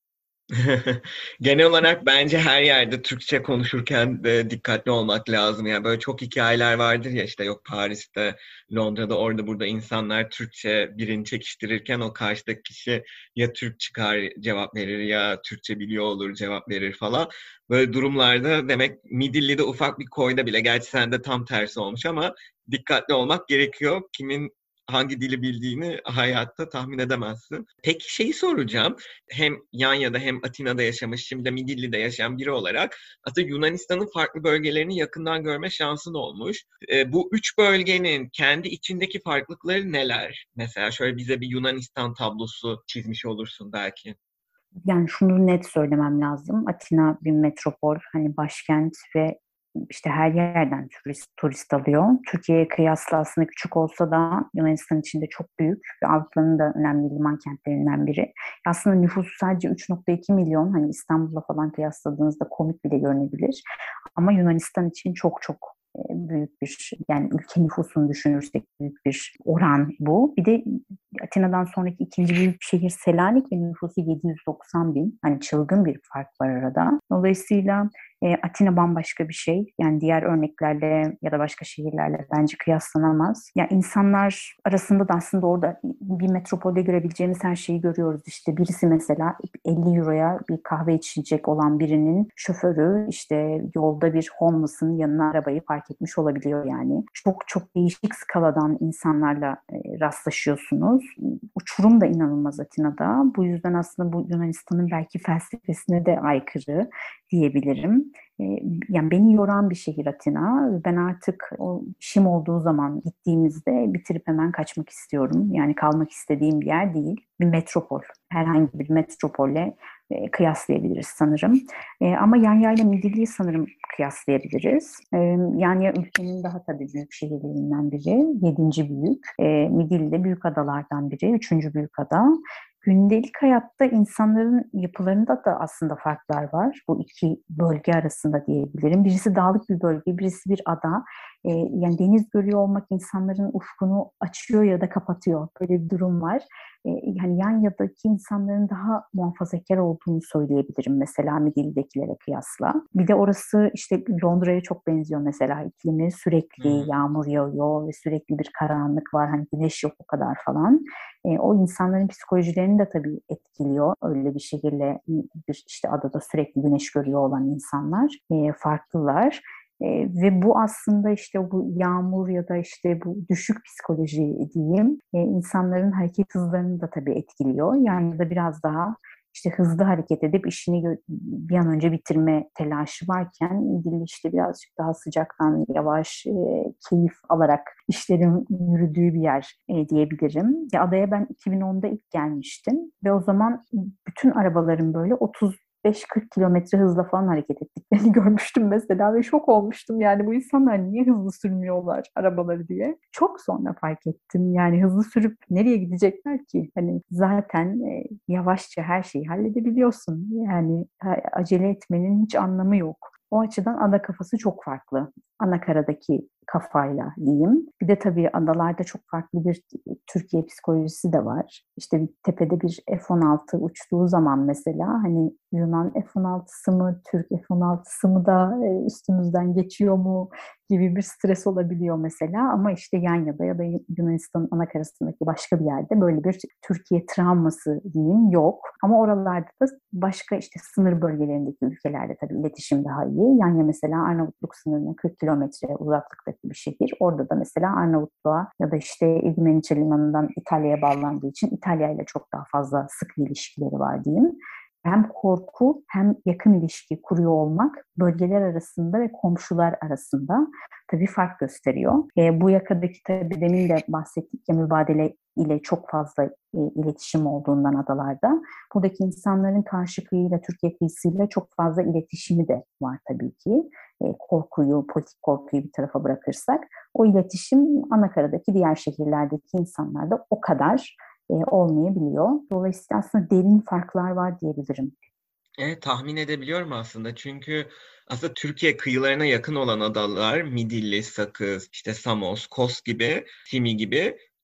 Genel olarak bence her yerde Türkçe konuşurken de dikkatli olmak lazım. Yani böyle çok hikayeler vardır ya, işte yok Paris'te, Londra'da, orada burada insanlar Türkçe birini çekiştirirken o karşıdaki kişi ya Türk çıkar cevap verir ya Türkçe biliyor olur cevap verir falan. Böyle durumlarda demek Midilli'de ufak bir koyda bile, gerçi sende tam tersi olmuş ama dikkatli olmak gerekiyor. Kimin hangi dili bildiğini hayatta tahmin edemezsin. Peki şeyi soracağım. Hem Yanya'da hem Atina'da yaşamış, şimdi de Midilli'de yaşayan biri olarak aslında Yunanistan'ın farklı bölgelerini yakından görme şansın olmuş. E, bu üç bölgenin kendi içindeki farklılıkları neler? Mesela şöyle bize bir Yunanistan tablosu çizmiş olursun belki. Yani şunu net söylemem lazım. Atina bir metropol, hani başkent ve işte her yerden turist, turist alıyor. Türkiye'ye kıyasla aslında küçük olsa da Yunanistan içinde çok büyük ve Avrupa'nın da önemli liman kentlerinden biri. Aslında nüfusu sadece üç nokta iki milyon, hani İstanbul'la falan kıyasladığınızda komik bile görünebilir. Ama Yunanistan için çok çok e, büyük bir, yani ülke nüfusunu düşünürsek büyük bir oran bu. Bir de Atina'dan sonraki ikinci büyük şehir Selanik ve nüfusu yedi yüz doksan bin. Hani çılgın bir fark var arada. Dolayısıyla e, Atina bambaşka bir şey. Yani diğer örneklerle ya da başka şehirlerle bence kıyaslanamaz. Ya insanlar arasında da aslında orada bir metropolde görebileceğimiz her şeyi görüyoruz. İşte birisi mesela elli euroya bir kahve içecek olan birinin şoförü işte yolda bir homeless'ın yanına arabayı park etmiş olabiliyor yani. Çok çok değişik skaladan insanlarla e, rastlaşıyorsunuz. Uçurum da inanılmaz Atina'da. Bu yüzden aslında bu Yunanistan'ın belki felsefesine de aykırı diyebilirim. E, Yani beni yoran bir şehir Atina. Ben artık o işim olduğu zaman gittiğimizde bitirip hemen kaçmak istiyorum. Yani kalmak istediğim bir yer değil. Bir metropol. Herhangi bir metropolle e, kıyaslayabiliriz sanırım. E, ama Yanya ile Midilli'yi sanırım kıyaslayabiliriz. E, Yanya ülkenin daha tabii büyük şehirlerinden biri. Yedinci büyük. E, Midilli de büyük adalardan biri. Üçüncü büyük ada. Gündelik hayatta insanların yapılarında da aslında farklar var. Bu iki bölge arasında diyebilirim. Birisi dağlık bir bölge, birisi bir ada. Ee, yani deniz görüyor olmak insanların ufkunu açıyor ya da kapatıyor. Böyle bir durum var. Ee, yani Yanya'daki insanların daha muhafazakar olduğunu söyleyebilirim mesela Midilli'dekilere kıyasla. Bir de orası işte Londra'ya çok benziyor mesela, iklimi sürekli Hmm. yağmur yağıyor ve sürekli bir karanlık var. Hani güneş yok o kadar falan. E, o insanların psikolojilerini de tabii etkiliyor. Öyle bir şehirle bir işte adada sürekli güneş görüyor olan insanlar e, farklılar. E, ve bu aslında işte bu yağmur ya da işte bu düşük psikoloji diyeyim e, insanların hareket hızlarını da tabii etkiliyor. Yani da biraz daha işte hızlı hareket edip işini bir an önce bitirme telaşı varken dili işte birazcık daha sıcaktan yavaş, e, keyif alarak işlerin yürüdüğü bir yer e, diyebilirim. Ya adaya ben iki bin onda ilk gelmiştim ve o zaman bütün arabaların böyle otuz beş kırk kilometre hızla falan hareket ettiklerini görmüştüm mesela ve şok olmuştum. Yani bu insanlar niye hızlı sürmüyorlar arabaları diye. Çok sonra fark ettim. Yani hızlı sürüp nereye gidecekler ki? Hani zaten e, yavaşça her şeyi halledebiliyorsun. Yani ha, acele etmenin hiç anlamı yok. O açıdan ada kafası çok farklı. Ana karadaki kafayla diyeyim. Bir de tabii adalarda çok farklı bir Türkiye psikolojisi de var. İşte bir tepede bir F on altı uçtuğu zaman mesela hani Yunan F on altısı mı, Türk F on altısı mı da e, üstümüzden geçiyor mu gibi bir stres olabiliyor mesela. Ama işte Yanya'da ya da Yunanistan'ın ana karasındaki başka bir yerde böyle bir Türkiye travması diyeyim yok. Ama oralarda da başka işte sınır bölgelerindeki ülkelerle tabii iletişim daha iyi. Yanya mesela Arnavutluk sınırına kırk kilometre uzaklıktaki bir şehir. Orada da mesela Arnavutluğa ya da işte Egemeniçe Limanı'ndan İtalya'ya bağlandığı için İtalya ile çok daha fazla sıkı ilişkileri var diyeyim. Hem korku hem yakın ilişki kuruyor olmak bölgeler arasında ve komşular arasında tabii fark gösteriyor. E, bu yakadaki tabii demin de bahsettik ya mübadele ile çok fazla e, iletişim olduğundan adalarda. Buradaki insanların karşı kıyıyla Türkiye kıyısıyla çok fazla iletişimi de var tabii ki. E, korkuyu, politik korkuyu bir tarafa bırakırsak o iletişim anakaradaki diğer şehirlerdeki insanlarda o kadar e, olmayabiliyor. Dolayısıyla aslında derin farklar var diyebilirim. Evet, tahmin edebiliyorum aslında. Çünkü aslında Türkiye kıyılarına yakın olan adalar Midilli, Sakız, işte Samos, Kos gibi, Simi gibi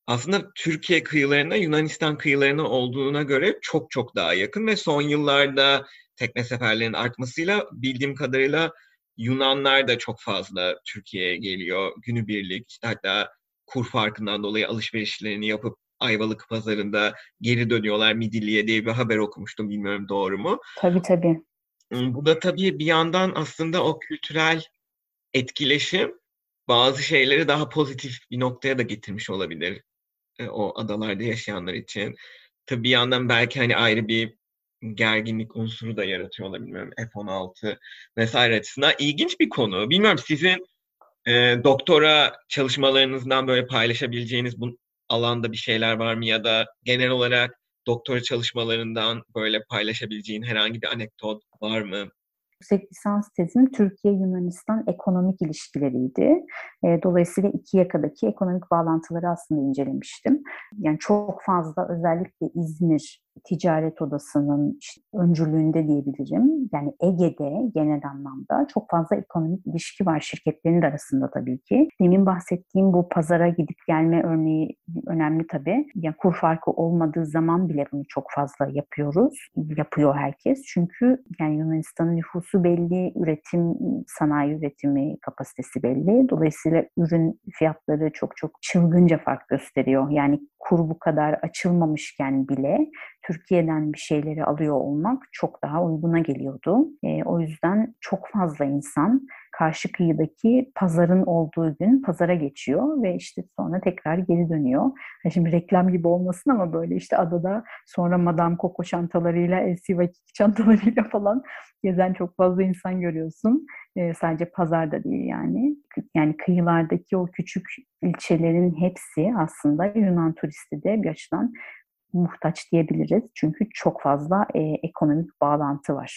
aslında Türkiye kıyılarına Yunanistan kıyılarına olduğuna göre çok çok daha yakın ve son yıllarda tekne seferlerinin artmasıyla bildiğim kadarıyla Yunanlar da çok fazla Türkiye'ye geliyor. Günübirlik, işte hatta kur farkından dolayı alışverişlerini yapıp Ayvalık pazarında geri dönüyorlar Midilli'ye diye bir haber okumuştum. Bilmiyorum doğru mu? Tabii tabii. Bu da tabii bir yandan aslında o kültürel etkileşim bazı şeyleri daha pozitif bir noktaya da getirmiş olabilir e, o adalarda yaşayanlar için. Tabii bir yandan belki hani ayrı bir gerginlik unsuru da yaratıyor olabilir. Bilmiyorum, F on altı vesaire açısından ilginç bir konu. Bilmiyorum sizin e, doktora çalışmalarınızdan böyle paylaşabileceğiniz bu alanda bir şeyler var mı ya da genel olarak doktora çalışmalarından böyle paylaşabileceğin herhangi bir anekdot var mı? Yüksek lisans tezim Türkiye-Yunanistan ekonomik ilişkileriydi. E, dolayısıyla iki yakadaki ekonomik bağlantıları aslında incelemiştim. Yani çok fazla özellikle İzmir Ticaret Odası'nın işte öncülüğünde diyebilirim. Yani Ege'de genel anlamda çok fazla ekonomik ilişki var şirketlerin de arasında tabii ki. Demin bahsettiğim bu pazara gidip gelme örneği önemli tabii. Yani kur farkı olmadığı zaman bile bunu çok fazla yapıyoruz. Yapıyor herkes. Çünkü yani Yunanistan'ın nüfusu belli, üretim, sanayi üretimi kapasitesi belli. Dolayısıyla ürün fiyatları çok çok çılgınca fark gösteriyor. Yani kur bu kadar açılmamışken bile Türkiye'den bir şeyleri alıyor olmak çok daha uyguna geliyordu. E, o yüzden çok fazla insan karşı kıyıdaki pazarın olduğu gün pazara geçiyor ve işte sonra tekrar geri dönüyor. Şimdi reklam gibi olmasın ama böyle işte adada sonra Madame Coco çantalarıyla, Elsie Vakiki çantalarıyla falan gezen çok fazla insan görüyorsun. E, sadece pazarda değil yani. Yani kıyılardaki o küçük ilçelerin hepsi aslında Yunan turisti de bir açıdan muhtaç diyebiliriz. Çünkü çok fazla e, ekonomik bağlantı var.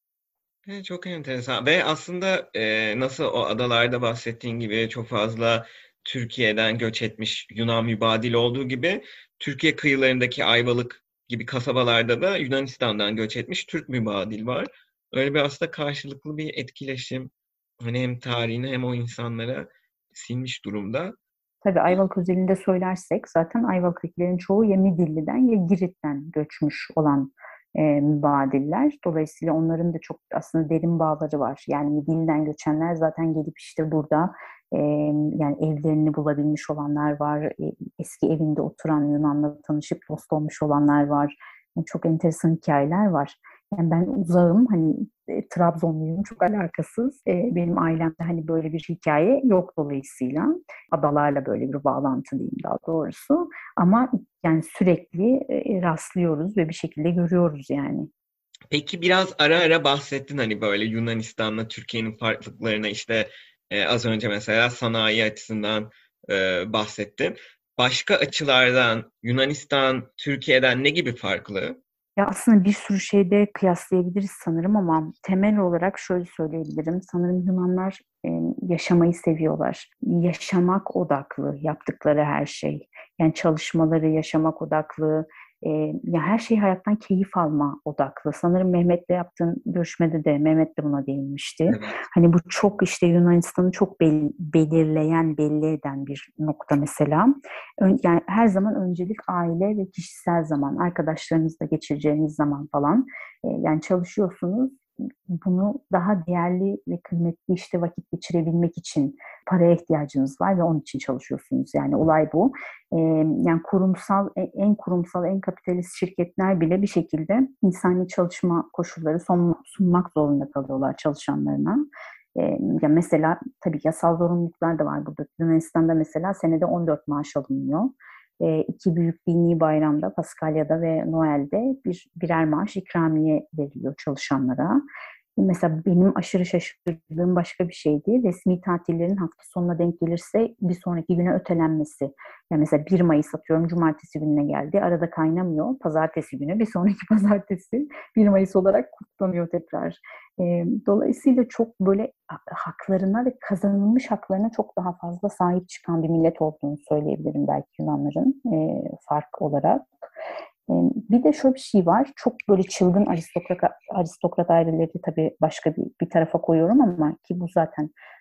Evet, çok enteresan ve aslında e, nasıl o adalarda bahsettiğin gibi çok fazla Türkiye'den göç etmiş Yunan mübadil olduğu gibi Türkiye kıyılarındaki Ayvalık gibi kasabalarda da Yunanistan'dan göç etmiş Türk mübadil var. Öyle bir aslında karşılıklı bir etkileşim hani hem tarihine hem o insanlara sinmiş durumda. Tabii Ayvalık özelinde söylersek zaten Ayvalık'takilerin çoğu ya Midilli'den ya Girit'ten göçmüş olan e, mübadiller. Dolayısıyla onların da çok aslında derin bağları var. Yani Midilli'den göçenler zaten gelip işte burada e, yani evlerini bulabilmiş olanlar var. E, eski evinde oturan Yunan'la tanışıp dost olmuş olanlar var. Yani çok enteresan hikayeler var. Yani ben uzağım hani e, Trabzonluyum çok alakasız. E, benim ailemde hani böyle bir hikaye yok dolayısıyla adalarla böyle bir bağlantı diyeyim daha doğrusu. Ama yani sürekli e, rastlıyoruz ve bir şekilde görüyoruz yani. Peki biraz ara ara bahsettin hani böyle Yunanistan'la Türkiye'nin farklılıklarına işte e, az önce mesela sanayi açısından e, bahsettin. Başka açılardan Yunanistan Türkiye'den ne gibi farklı? Ya aslında bir sürü şeyde kıyaslayabiliriz sanırım ama temel olarak şöyle söyleyebilirim. Sanırım Yunanlar e, yaşamayı seviyorlar. Yaşamak odaklı yaptıkları her şey. Yani çalışmaları yaşamak odaklı. E, ya her şey hayattan keyif alma odaklı. Sanırım Mehmet'le yaptığın görüşmede de Mehmet de buna değinmişti. Evet. Hani bu çok işte Yunanistan'ı çok bel- belirleyen, belli eden bir nokta mesela. Ön- yani her zaman öncelik aile ve kişisel zaman, arkadaşlarınızla geçireceğiniz zaman falan. E, yani çalışıyorsunuz. Bunu daha değerli ve kıymetli işte vakit geçirebilmek için paraya ihtiyacınız var ve onun için çalışıyorsunuz. Yani olay bu. E, yani kurumsal, e, en kurumsal, en kapitalist şirketler bile bir şekilde insani çalışma koşulları son, sunmak zorunda kalıyorlar çalışanlarına. E, ya mesela tabii yasal zorunluluklar da var burada. Yunanistan'da mesela senede on dört maaş alınıyor. E, iki büyük dini bayramda, Paskalya'da ve Noel'de bir birer maaş ikramiye veriliyor çalışanlara. Mesela benim aşırı şaşırdığım başka bir şeydi. Resmi tatillerin hafta sonuna denk gelirse bir sonraki güne ötelenmesi. Yani mesela bir Mayıs atıyorum cumartesi gününe geldi. Arada kaynamıyor. Pazartesi günü bir sonraki pazartesi bir Mayıs olarak kutlanıyor tekrar. E, dolayısıyla çok böyle haklarına ve kazanılmış haklarına çok daha fazla sahip çıkan bir millet olduğunu söyleyebilirim belki Yunanların e, fark olarak. E, bir de şöyle bir şey var. Çok böyle çılgın aristokrat, aristokrat aileleri tabii başka bir, bir tarafa koyuyorum ama ki bu zaten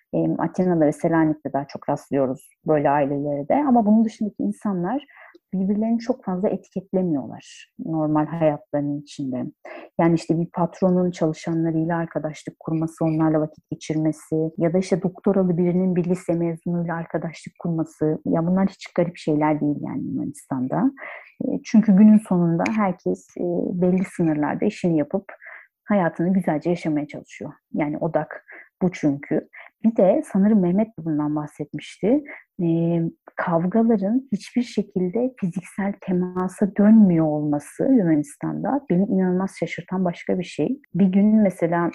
E, Atina'da ve Selanik'te daha çok rastlıyoruz böyle ailelere de. Ama bunun dışındaki insanlar birbirlerini çok fazla etiketlemiyorlar normal hayatlarının içinde. Yani işte bir patronun çalışanlarıyla arkadaşlık kurması, onlarla vakit geçirmesi ya da işte doktoralı birinin bir lise mezunuyla arkadaşlık kurması. Ya bunlar hiç garip şeyler değil yani Yunanistan'da. E, Çünkü günün sonunda herkes e, belli sınırlarda işini yapıp hayatını güzelce yaşamaya çalışıyor. Yani odak bu çünkü. Bir de sanırım Mehmet de bundan bahsetmişti. E, Kavgaların hiçbir şekilde fiziksel temasa dönmüyor olması Yunanistan'da beni inanılmaz şaşırtan başka bir şey. Bir gün mesela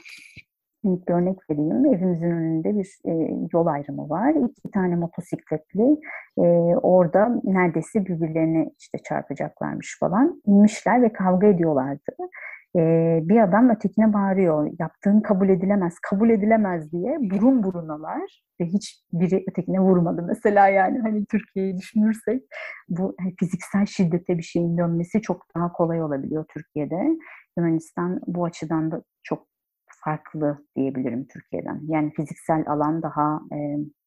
bir örnek vereyim. Evimizin önünde bir e, yol ayrımı var. İki tane motosikletli e, orada neredeyse birbirlerine işte çarpacaklarmış falan. İnmişler ve kavga ediyorlardı. E, Bir adam ötekine bağırıyor. Yaptığın kabul edilemez, kabul edilemez diye burun burunalar ve hiç biri ötekine vurmadı. Mesela yani hani Türkiye'yi düşünürsek bu hani fiziksel şiddete bir şeyin dönmesi çok daha kolay olabiliyor Türkiye'de. Yunanistan bu açıdan da çok farklı diyebilirim Türkiye'den. Yani fiziksel alan daha e,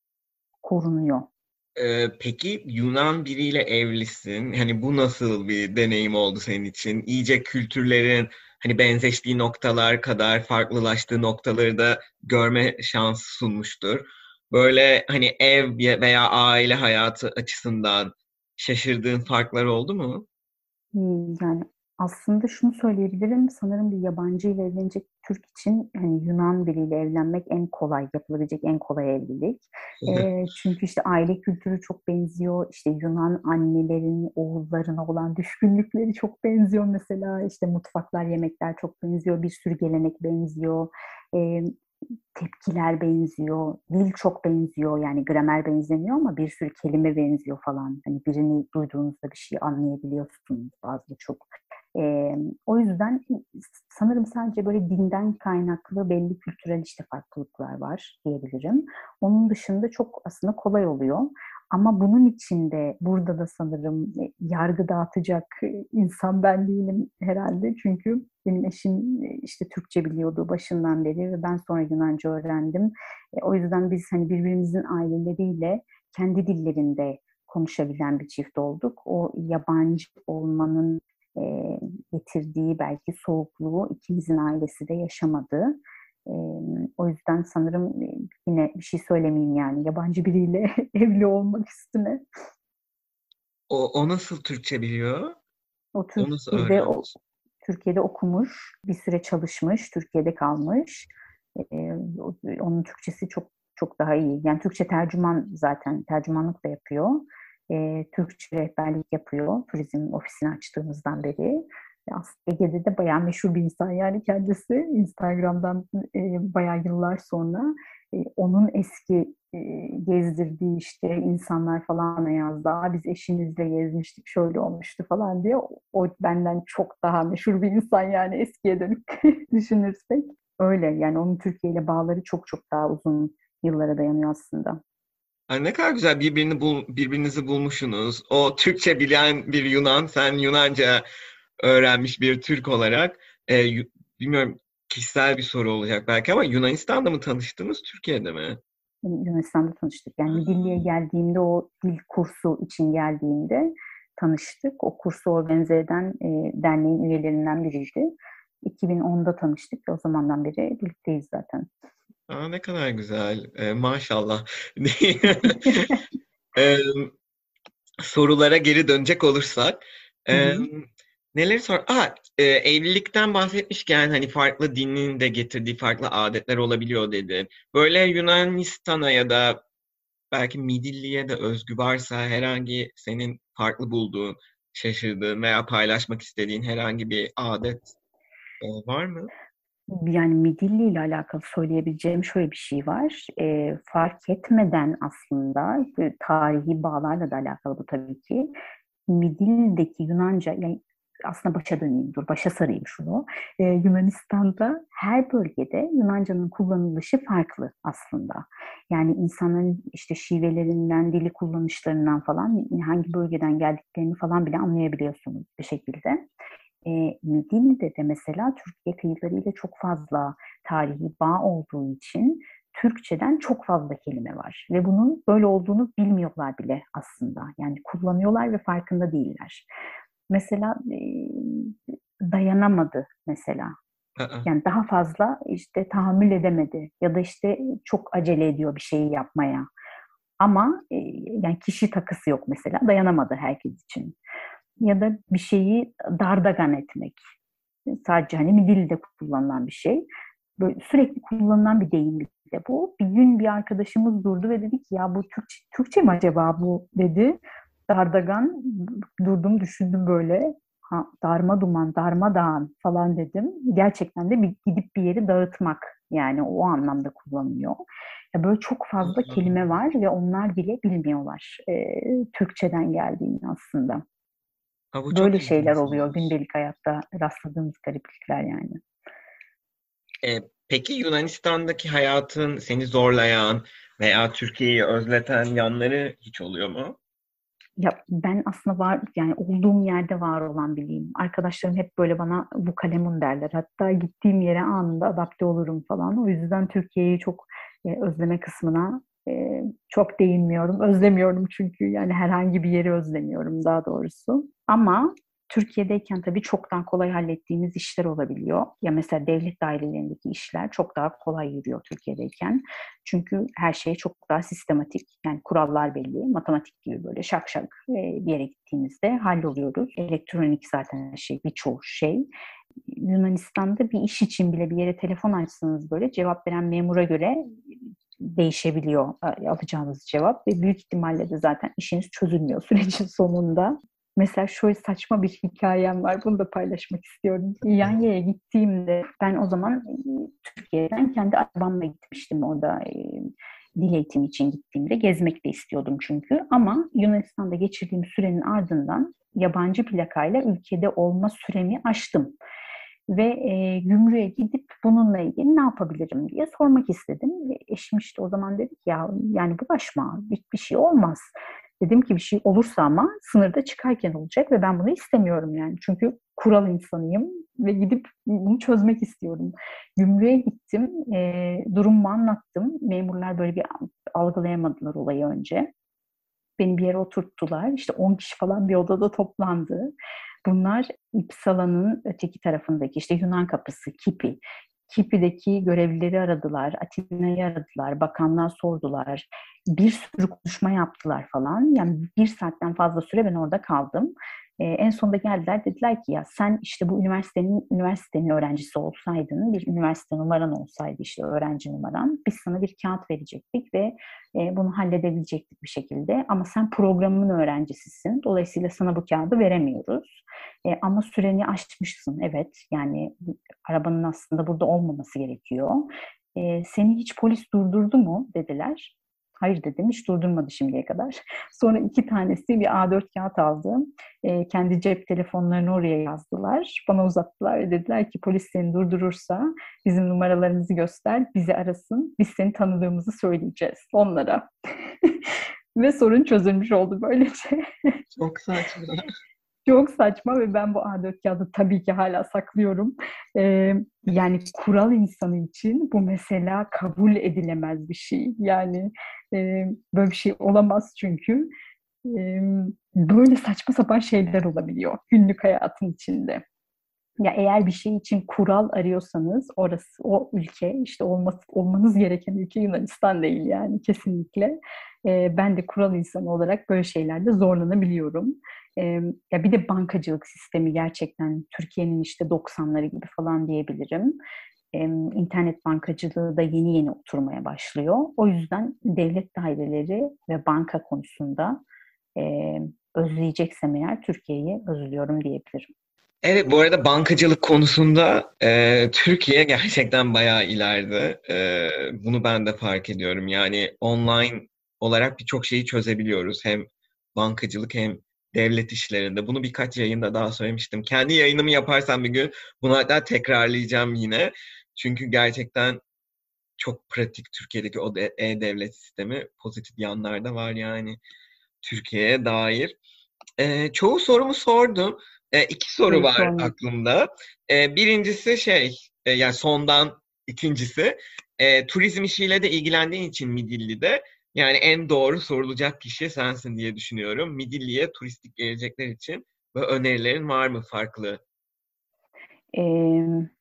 korunuyor. Ee, peki Yunan biriyle evlisin. Hani bu nasıl bir deneyim oldu senin için? İyice kültürlerin hani benzeştiği noktalar kadar farklılaştığı noktaları da görme şansı sunmuştur. Böyle hani ev veya aile hayatı açısından şaşırdığın farklar oldu mu? Hmm, Yani aslında şunu söyleyebilirim. Sanırım bir yabancı ile evlenecek Türk için hani Yunan biriyle evlenmek en kolay, yapılabilecek en kolay evlilik. E, çünkü işte aile kültürü çok benziyor. İşte Yunan annelerin oğullarına olan düşkünlükleri çok benziyor mesela. İşte mutfaklar, yemekler çok benziyor. Bir sürü gelenek benziyor. E, Tepkiler benziyor, dil çok benziyor yani gramer benzemiyor ama bir sürü kelime benziyor falan. Hani birini duyduğunuzda bir şey anlayabiliyorsunuz bazı çok. Ee, O yüzden sanırım sadece böyle dinden kaynaklı belli kültürel işte farklılıklar var diyebilirim. Onun dışında çok aslında kolay oluyor. Ama bunun içinde burada da sanırım e, yargı dağıtacak e, insan ben değilim herhalde. Çünkü benim eşim e, işte Türkçe biliyordu başından beri ve ben sonra Yunanca öğrendim. E, O yüzden biz hani birbirimizin aileleriyle kendi dillerinde konuşabilen bir çift olduk. O yabancı olmanın e, getirdiği belki soğukluğu ikimizin ailesi de yaşamadı. E, O yüzden sanırım e, yine bir şey söylemeyeyim yani yabancı biriyle evli olmak üstüne. O, o nasıl Türkçe biliyor? O O nasıl Türkiye'de o, öğrenmiş? Türkiye'de okumuş, bir süre çalışmış, Türkiye'de kalmış. Ee, Onun Türkçesi çok çok daha iyi. Yani Türkçe tercüman zaten tercümanlık da yapıyor. Ee, Türkçe rehberlik yapıyor. Turizm ofisini açtığımızdan beri. Aslında Ege'de de bayağı meşhur bir insan yani kendisi. Instagram'dan e, bayağı yıllar sonra e, onun eski e, gezdirdiği işte insanlar falan yazdı. Aa, biz eşimizle gezmiştik şöyle olmuştu falan diye. O benden çok daha meşhur bir insan yani eskiye dönük düşünürsek. Öyle yani onun Türkiye ile bağları çok çok daha uzun yıllara dayanıyor aslında. Ay ne kadar güzel birbirini bul, birbirinizi bulmuşsunuz. O Türkçe bilen bir Yunan, sen Yunanca öğrenmiş bir Türk olarak. E, yu- bilmiyorum, kişisel bir soru olacak belki ama Yunanistan'da mı tanıştınız, Türkiye'de mi? Yunanistan'da tanıştık. Yani Midilli'ye Hmm. geldiğimde o dil kursu için geldiğimde tanıştık. O kursu organize eden e, derneğin üyelerinden biriydi. iki bin onda tanıştık ve o zamandan beri birlikteyiz zaten. Aa, ne kadar güzel. E, maşallah. E, sorulara geri dönecek olursak. Hı e, hı. neleri sor? Aa, e, evlilikten bahsetmişken hani farklı dinin de getirdiği farklı adetler olabiliyor dedin. Böyle Yunanistan'a ya da belki Midilli'ye de özgü varsa herhangi senin farklı bulduğun, şaşırdığın veya paylaşmak istediğin herhangi bir adet e, var mı? Yani Midilli ile alakalı söyleyebileceğim şöyle bir şey var. E, fark etmeden aslında e, tarihi bağlarla da alakalı bu tabii ki. Midilli'deki Yunanca, yani aslında başa döneyim, dur başa sarayım şunu. E, Yunanistan'da her bölgede Yunanca'nın kullanılışı farklı aslında. Yani insanların işte şivelerinden, dili kullanışlarından falan hangi bölgeden geldiklerini falan bile anlayabiliyorsunuz bir şekilde. E, Midilli'de de mesela Türkiye kıyılarıyla çok fazla tarihi bağ olduğu için Türkçeden çok fazla kelime var ve bunun böyle olduğunu bilmiyorlar bile aslında. Yani kullanıyorlar ve farkında değiller. Mesela e, dayanamadı mesela. Aa. Yani daha fazla işte tahammül edemedi ya da işte çok acele ediyor bir şeyi yapmaya. Ama e, yani kişi takısı yok mesela, dayanamadı herkes için. Ya da bir şeyi dardagan etmek. Sadece hani dilde kullanılan bir şey. Böyle sürekli kullanılan bir deyim bir de bu. Bir gün bir arkadaşımız durdu ve dedi ki ya bu Türkçe, Türkçe mi acaba bu dedi. Dardagan, durdum düşündüm böyle. Ha, darma duman, darmadağın falan dedim. Gerçekten de bir, gidip bir yeri dağıtmak, yani o anlamda kullanılıyor. Ya böyle çok fazla kelime var ve onlar bile bilmiyorlar e, Türkçeden geldiğini aslında. Ha, bu Böyle çok şeyler oluyor ilginçmiş. gündelik hayatta rastladığımız gariplikler yani. E, peki Yunanistan'daki hayatın seni zorlayan veya Türkiye'yi özleten yanları hiç oluyor mu? Ya ben aslında var, yani olduğum yerde var olan biriyim. Arkadaşlarım hep böyle bana bu kalemun derler. Hatta gittiğim yere anında adapte olurum falan. O yüzden Türkiye'yi çok e, özleme kısmına e, çok değinmiyorum. Özlemiyorum çünkü, yani herhangi bir yeri özlemiyorum daha doğrusu. Ama Türkiye'deyken tabii çok daha kolay hallettiğimiz işler olabiliyor. Ya mesela devlet dairelerindeki işler çok daha kolay yürüyor Türkiye'deyken. Çünkü her şey çok daha sistematik. Yani kurallar belli. Matematik gibi böyle şak şak e, bir yere gittiğimizde halloluyoruz. Elektronik zaten her şey, birçoğu şey. Yunanistan'da bir iş için bile bir yere telefon açsanız böyle cevap veren memura göre değişebiliyor e, alacağınız cevap ve büyük ihtimalle de zaten işiniz çözülmüyor sürecin sonunda. Mesela şöyle saçma bir hikayem var. Bunu da paylaşmak istiyorum. Yanya'ya gittiğimde ben o zaman e, Türkiye'den kendi arabamla gitmiştim orada e, dil eğitimi için gittiğimde. Gezmek de istiyordum çünkü. Ama Yunanistan'da geçirdiğim sürenin ardından yabancı plakayla ülkede olma süremi aştım. Ve e, gümrüğe gidip bununla ilgili ne yapabilirim diye sormak istedim. Ve eşim işte o zaman dedi ki ya yani bulaşma, hiçbir şey olmaz. Dedim ki bir şey olursa ama sınırda çıkarken olacak ve ben bunu istemiyorum yani. Çünkü kural insanıyım ve gidip bunu çözmek istiyorum. Gümrüğe gittim, e, durumumu anlattım. Memurlar böyle bir algılayamadılar olayı önce. Beni bir yere oturttular. İşte on kişi falan bir odada toplandı. Bunlar İpsala'nın öteki tarafındaki işte Yunan kapısı Kipi. Kipi'deki görevlileri aradılar, Atina'yı aradılar, bakanlığa sordular. Bir sürü konuşma yaptılar falan. Yani bir saatten fazla süre ben orada kaldım. Ee, en sonunda geldiler, dediler ki ya sen işte bu üniversitenin üniversitenin öğrencisi olsaydın, bir üniversite numaran olsaydı, işte öğrenci numaran, biz sana bir kağıt verecektik ve e, bunu halledebilecektik bir şekilde. Ama sen programın öğrencisisin. Dolayısıyla sana bu kağıdı veremiyoruz. E, ama süreni aşmışsın. Evet, yani arabanın aslında burada olmaması gerekiyor. E, seni hiç polis durdurdu mu dediler. Hayır dedim, hiç durdurmadı şimdiye kadar. Sonra iki tanesi bir A dört kağıt aldı. E, kendi cep telefonlarını oraya yazdılar. Bana uzattılar ve dediler ki polis seni durdurursa bizim numaralarımızı göster, bizi arasın. Biz seni tanıdığımızı söyleyeceğiz onlara. Ve sorun çözülmüş oldu böylece. Çok saçma. Çok saçma ve ben bu A dört kağıdı tabii ki hala saklıyorum. Ee, yani kural insanı için bu mesela kabul edilemez bir şey. Yani e, böyle bir şey olamaz çünkü. E, böyle saçma sapan şeyler olabiliyor günlük hayatın içinde. Ya eğer bir şey için kural arıyorsanız orası, o ülke, işte olması, olmanız gereken ülke Yunanistan değil yani kesinlikle. Ee, ben de kural insanı olarak böyle şeylerde zorlanabiliyorum. Ee, ya bir de bankacılık sistemi gerçekten Türkiye'nin işte doksanları gibi falan diyebilirim. Ee, internet bankacılığı da yeni yeni oturmaya başlıyor. O yüzden devlet daireleri ve banka konusunda e, özleyeceksem eğer Türkiye'yi özlüyorum diyebilirim. Evet, bu arada bankacılık konusunda e, Türkiye gerçekten bayağı ileride. E, bunu ben de fark ediyorum. Yani online olarak birçok şeyi çözebiliyoruz. Hem bankacılık hem devlet işlerinde. Bunu birkaç yayında daha söylemiştim. Kendi yayınımı yaparsam bir gün bunu hatta tekrarlayacağım yine. Çünkü gerçekten çok pratik Türkiye'deki o de- e-devlet sistemi. Pozitif yanlar da var yani Türkiye'ye dair. Ee, çoğu sorumu sordum. Ee, iki soru Soru var sormak. aklımda. Ee, birincisi şey, e, yani sondan ikincisi. e, turizm işiyle de ilgilendiğin için Midilli'de yani en doğru sorulacak kişi sensin diye düşünüyorum. Midilli'ye turistik gelecekler için ve önerilerin var mı farklı? Ee,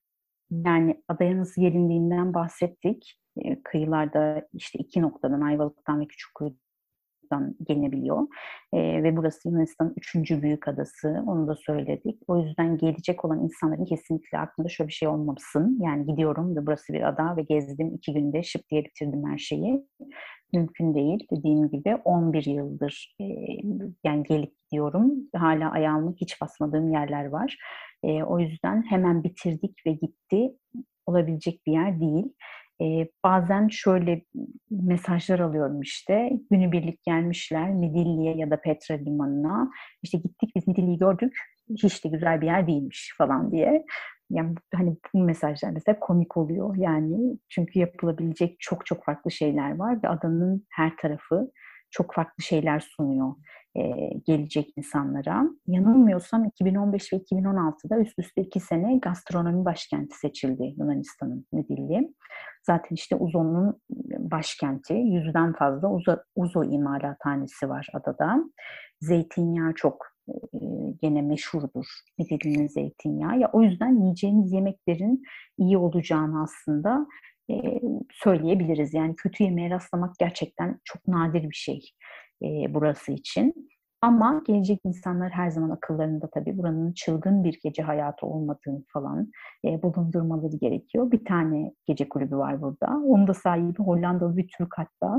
Yani adaya nasıl gelindiğinden bahsettik. Ee, kıyılarda işte iki noktadan, Ayvalık'tan ve Küçükkuyu'dan gelinebiliyor. Ee, ve burası Yunanistan'ın üçüncü büyük adası. Onu da söyledik. O yüzden gelecek olan insanların kesinlikle aklında şöyle bir şey olmasın. Yani gidiyorum ve burası bir ada ve gezdim iki günde şıp diye bitirdim her şeyi. Mümkün değil. Dediğim gibi on bir yıldır e, yani gelip gidiyorum. Hala ayağımı hiç basmadığım yerler var. E, o yüzden hemen bitirdik ve gitti olabilecek bir yer değil. E, bazen şöyle mesajlar alıyorum işte. Günübirlik gelmişler Midilli'ye ya da Petra Limanı'na. İşte gittik biz Midilli'yi gördük. Hiç de güzel bir yer değilmiş falan diye. Yani hani bu mesajlar mesela komik oluyor yani çünkü yapılabilecek çok çok farklı şeyler var ve adanın her tarafı çok farklı şeyler sunuyor e, gelecek insanlara. Yanılmıyorsam iki bin on beş ve iki bin on altıda üst üste iki sene gastronomi başkenti seçildi Yunanistan'ın Midilli. Zaten işte Uzo'nun başkenti, yüzden fazla Uzo, Uzo imalathanesi var adada. Zeytinyağı çok e, gene meşhurdur Midilli'nin zeytinyağı. Ya o yüzden yiyeceğiniz yemeklerin iyi olacağını aslında e, söyleyebiliriz. Yani kötü yemeğe rastlamak gerçekten çok nadir bir şey e, burası için. Ama gelecek insanlar her zaman akıllarında tabii buranın çılgın bir gece hayatı olmadığını falan e, bulundurmaları gerekiyor. Bir tane gece kulübü var burada. Onun da sahibi Hollandalı bir Türk hatta.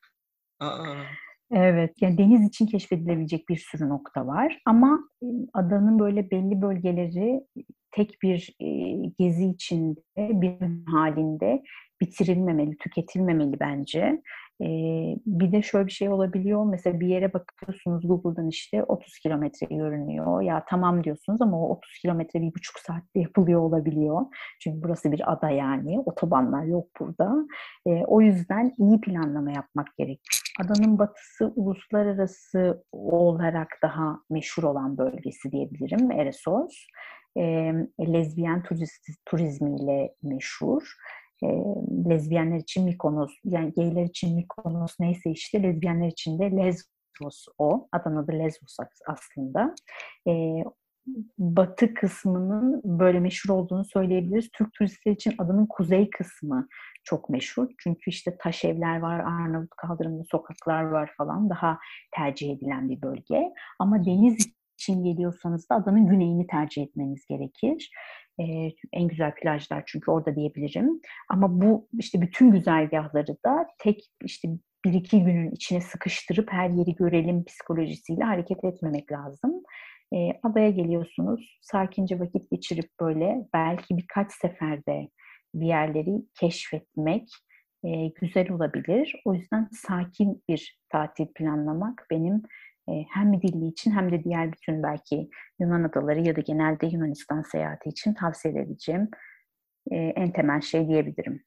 Aa, Evet, yani deniz için keşfedilebilecek bir sürü nokta var ama e, adanın böyle belli bölgeleri tek bir e, gezi içinde, bir gün halinde bitirilmemeli, tüketilmemeli bence. E, Bir de şöyle bir şey olabiliyor. Mesela bir yere bakıyorsunuz Google'dan işte otuz kilometre görünüyor. Ya tamam diyorsunuz ama o otuz kilometre bir buçuk saatte yapılıyor olabiliyor. Çünkü burası bir ada yani. Otobanlar yok burada. E, o yüzden iyi planlama yapmak gerekiyor. Adanın batısı uluslararası olarak daha meşhur olan bölgesi diyebilirim. Eresos. E, lezbiyen turist, turizmiyle meşhur. E, Lezbiyenler için Mikonos, yani gayler için Mikonos neyse işte lezbiyenler için de Lesbos o. Adanın adı Lesbos aslında. E, Batı kısmının böyle meşhur olduğunu söyleyebiliriz. Türk turistler için adanın kuzey kısmı çok meşhur. Çünkü işte taş evler var, Arnavut kaldırımlı sokaklar var falan. Daha tercih edilen bir bölge. Ama deniz için geliyorsanız da adanın güneyini tercih etmeniz gerekir. Ee, en güzel plajlar çünkü orada diyebilirim. Ama bu işte bütün güzergahları da tek işte bir iki günün içine sıkıştırıp her yeri görelim psikolojisiyle hareket etmemek lazım. E, adaya geliyorsunuz, sakince vakit geçirip böyle belki birkaç seferde bir yerleri keşfetmek e, güzel olabilir. O yüzden sakin bir tatil planlamak benim e, hem Midilli için hem de diğer bütün belki Yunan adaları ya da genelde Yunanistan seyahati için tavsiye edebileceğim e, en temel şey diyebilirim.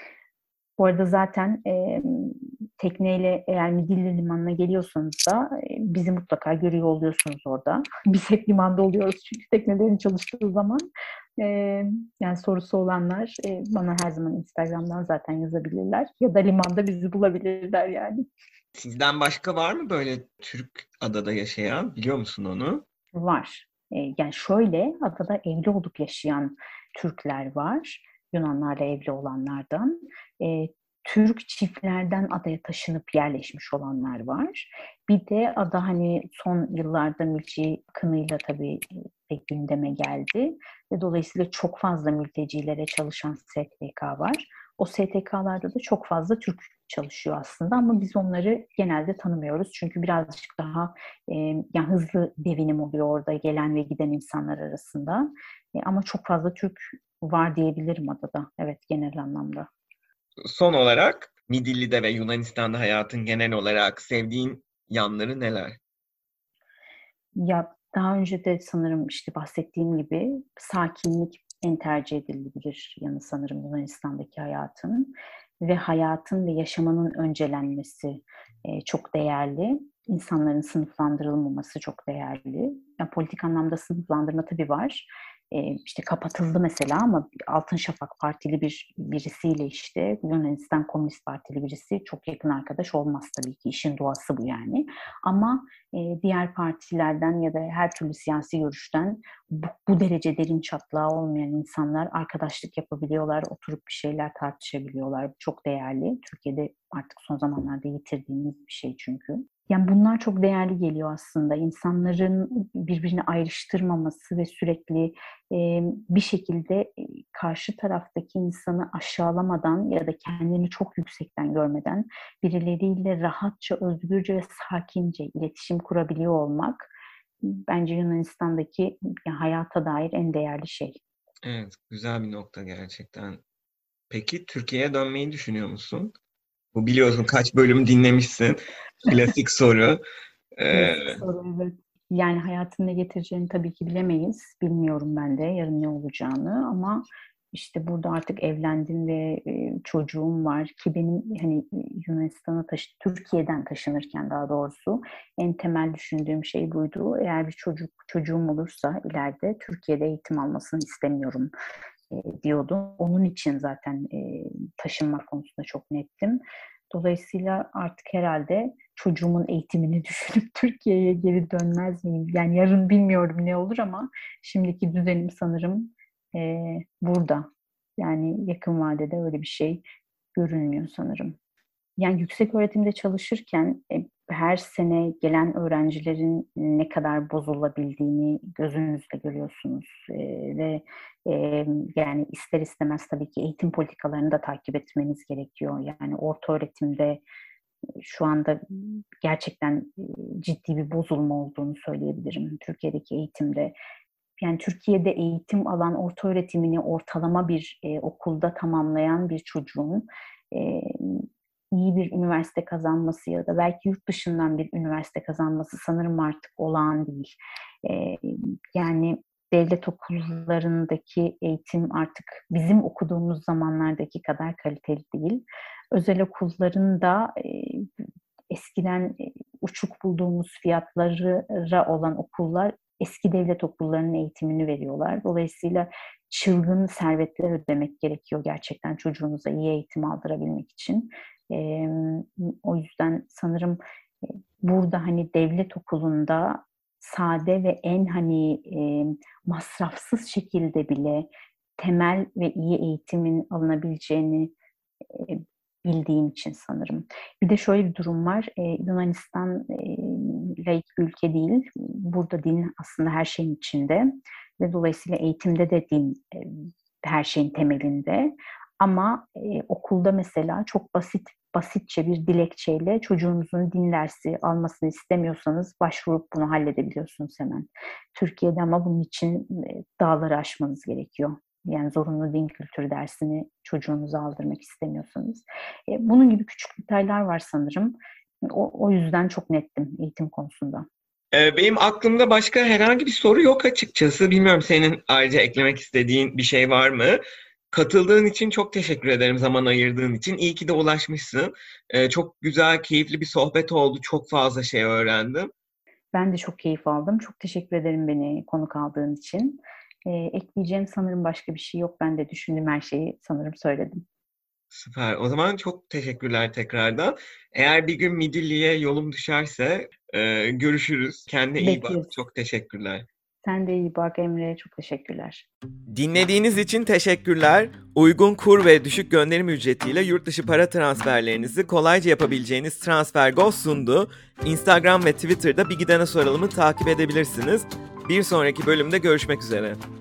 Bu arada zaten e, tekneyle eğer Midilli Limanı'na geliyorsanız da e, bizi mutlaka görüyor oluyorsunuz orada. Biz hep limanda oluyoruz çünkü teknelerin çalıştığı zaman. E, Yani sorusu olanlar e, bana her zaman Instagram'dan zaten yazabilirler. Ya da limanda bizi bulabilirler yani. sizden başka var mı böyle Türk adada yaşayan? Biliyor musun onu? Var. E, yani şöyle adada evli olup yaşayan Türkler var. Yunanlarla evli olanlardan. E, Türk çiftlerden adaya taşınıp yerleşmiş olanlar var. Bir de ada hani son yıllarda mülteci akınıyla tabii de gündeme geldi. Ve dolayısıyla çok fazla mültecilere çalışan S T K var. O S T K'larda da çok fazla Türk çalışıyor aslında ama biz onları genelde tanımıyoruz. Çünkü birazcık daha e, yani hızlı devinim oluyor orada gelen ve giden insanlar arasında. E, ama çok fazla Türk var diyebilirim adada. Evet, genel anlamda. Son olarak Midilli'de ve Yunanistan'da hayatın genel olarak sevdiğin yanları neler? Ya daha önce de sanırım işte bahsettiğim gibi sakinlik en tercih edilebilir yanı sanırım Yunanistan'daki hayatın ve hayatın ve yaşamanın öncelenmesi e, çok değerli. İnsanların sınıflandırılmaması çok değerli. Yani politik anlamda sınıflandırma tabii var. e, işte kapatıldı mesela ama Altın Şafak Partili bir birisiyle işte Yunanistan Komünist Partili birisi çok yakın arkadaş olmaz tabii ki, işin doğası bu yani. Ama e, diğer partilerden ya da her türlü siyasi görüşten bu, bu derece derin çatlağı olmayan insanlar arkadaşlık yapabiliyorlar, oturup bir şeyler tartışabiliyorlar. Çok değerli. Türkiye'de artık son zamanlarda yitirdiğimiz bir şey çünkü. Yani bunlar çok değerli geliyor aslında. İnsanların birbirini ayrıştırmaması ve sürekli e, bir şekilde e, karşı taraftaki insanı aşağılamadan ya da kendini çok yüksekten görmeden birileriyle rahatça, özgürce ve sakince iletişim kurabiliyor olmak bence Yunanistan'daki yani hayata dair en değerli şey. Evet, güzel bir nokta gerçekten. Peki Türkiye'ye dönmeyi düşünüyor musun? Bu biliyorsun kaç bölüm dinlemişsin. Klasik soru. Ee, Klasik soru, evet. Yani hayatın ne getireceğini tabii ki bilemeyiz. Bilmiyorum ben de yarın ne olacağını ama işte burada artık evlendim ve e, çocuğum var ki benim hani Yunanistan'a taşı Türkiye'den taşınırken daha doğrusu en temel düşündüğüm şey buydu. Eğer bir çocuk çocuğum olursa ileride Türkiye'de eğitim almasını istemiyorum e, diyordum. Onun için zaten e, taşınma konusunda çok nettim. Dolayısıyla artık herhalde çocuğumun eğitimini düşünüp Türkiye'ye geri dönmez miyim? Yani yarın bilmiyorum ne olur ama şimdiki düzenim sanırım e, burada. Yani yakın vadede öyle bir şey görünmüyor sanırım. Yani yüksek öğretimde çalışırken e, her sene gelen öğrencilerin ne kadar bozulabildiğini gözünüzle görüyorsunuz. E, ve e, yani ister istemez tabii ki eğitim politikalarını da takip etmeniz gerekiyor. Yani orta öğretimde şu anda gerçekten e, ciddi bir bozulma olduğunu söyleyebilirim Türkiye'deki eğitimde. Yani Türkiye'de eğitim alan, orta öğretimini ortalama bir e, okulda tamamlayan bir çocuğun e, iyi bir üniversite kazanması ya da belki yurt dışından bir üniversite kazanması sanırım artık olağan değil. E, yani devlet okullarındaki eğitim artık bizim okuduğumuz zamanlardaki kadar kaliteli değil. Özel okulların da e, eskiden e, uçuk bulduğumuz fiyatlara olan okullar eski devlet okullarının eğitimini veriyorlar. Dolayısıyla çılgın servetler ödemek gerekiyor gerçekten çocuğunuza iyi eğitim aldırabilmek için. E, o yüzden sanırım e, burada hani devlet okulunda sade ve en hani e, masrafsız şekilde bile temel ve iyi eğitimin alınabileceğini e, bildiğim için sanırım. Bir de şöyle bir durum var. Ee, Yunanistan e, laik bir ülke değil. Burada din aslında her şeyin içinde ve dolayısıyla eğitimde de din e, her şeyin temelinde. Ama e, okulda mesela çok basit basitçe bir dilekçeyle çocuğunuzun din dersi almasını istemiyorsanız başvurup bunu halledebiliyorsunuz hemen. Türkiye'de ama bunun için e, dağları aşmanız gerekiyor. Yani zorunlu din kültürü dersini çocuğunuza aldırmak istemiyorsanız. E, bunun gibi küçük detaylar var sanırım. O, o yüzden çok nettim eğitim konusunda. e, benim aklımda başka herhangi bir soru yok açıkçası. Bilmiyorum senin ayrıca eklemek istediğin bir şey var mı? Katıldığın için çok teşekkür ederim, zaman ayırdığın için. İyi ki de ulaşmışsın. E, çok güzel, keyifli bir sohbet oldu. Çok fazla şey öğrendim. Ben de çok keyif aldım. Çok teşekkür ederim beni konuk aldığın için. E, ekleyeceğim sanırım başka bir şey yok. Ben de düşündüğüm her şeyi sanırım söyledim. Süper. O zaman çok teşekkürler tekrardan. Eğer bir gün Midilli'ye yolum düşerse e, görüşürüz. Kendine iyi bak. Bekleriz. Çok teşekkürler. Sen de iyi bak Emre. Çok teşekkürler. Dinlediğiniz için teşekkürler. Uygun kur ve düşük gönderim ücretiyle yurt dışı para transferlerinizi kolayca yapabileceğiniz TransferGo sundu. Instagram ve Twitter'da Bir Gidene Soralım'ı takip edebilirsiniz. Bir sonraki bölümde görüşmek üzere.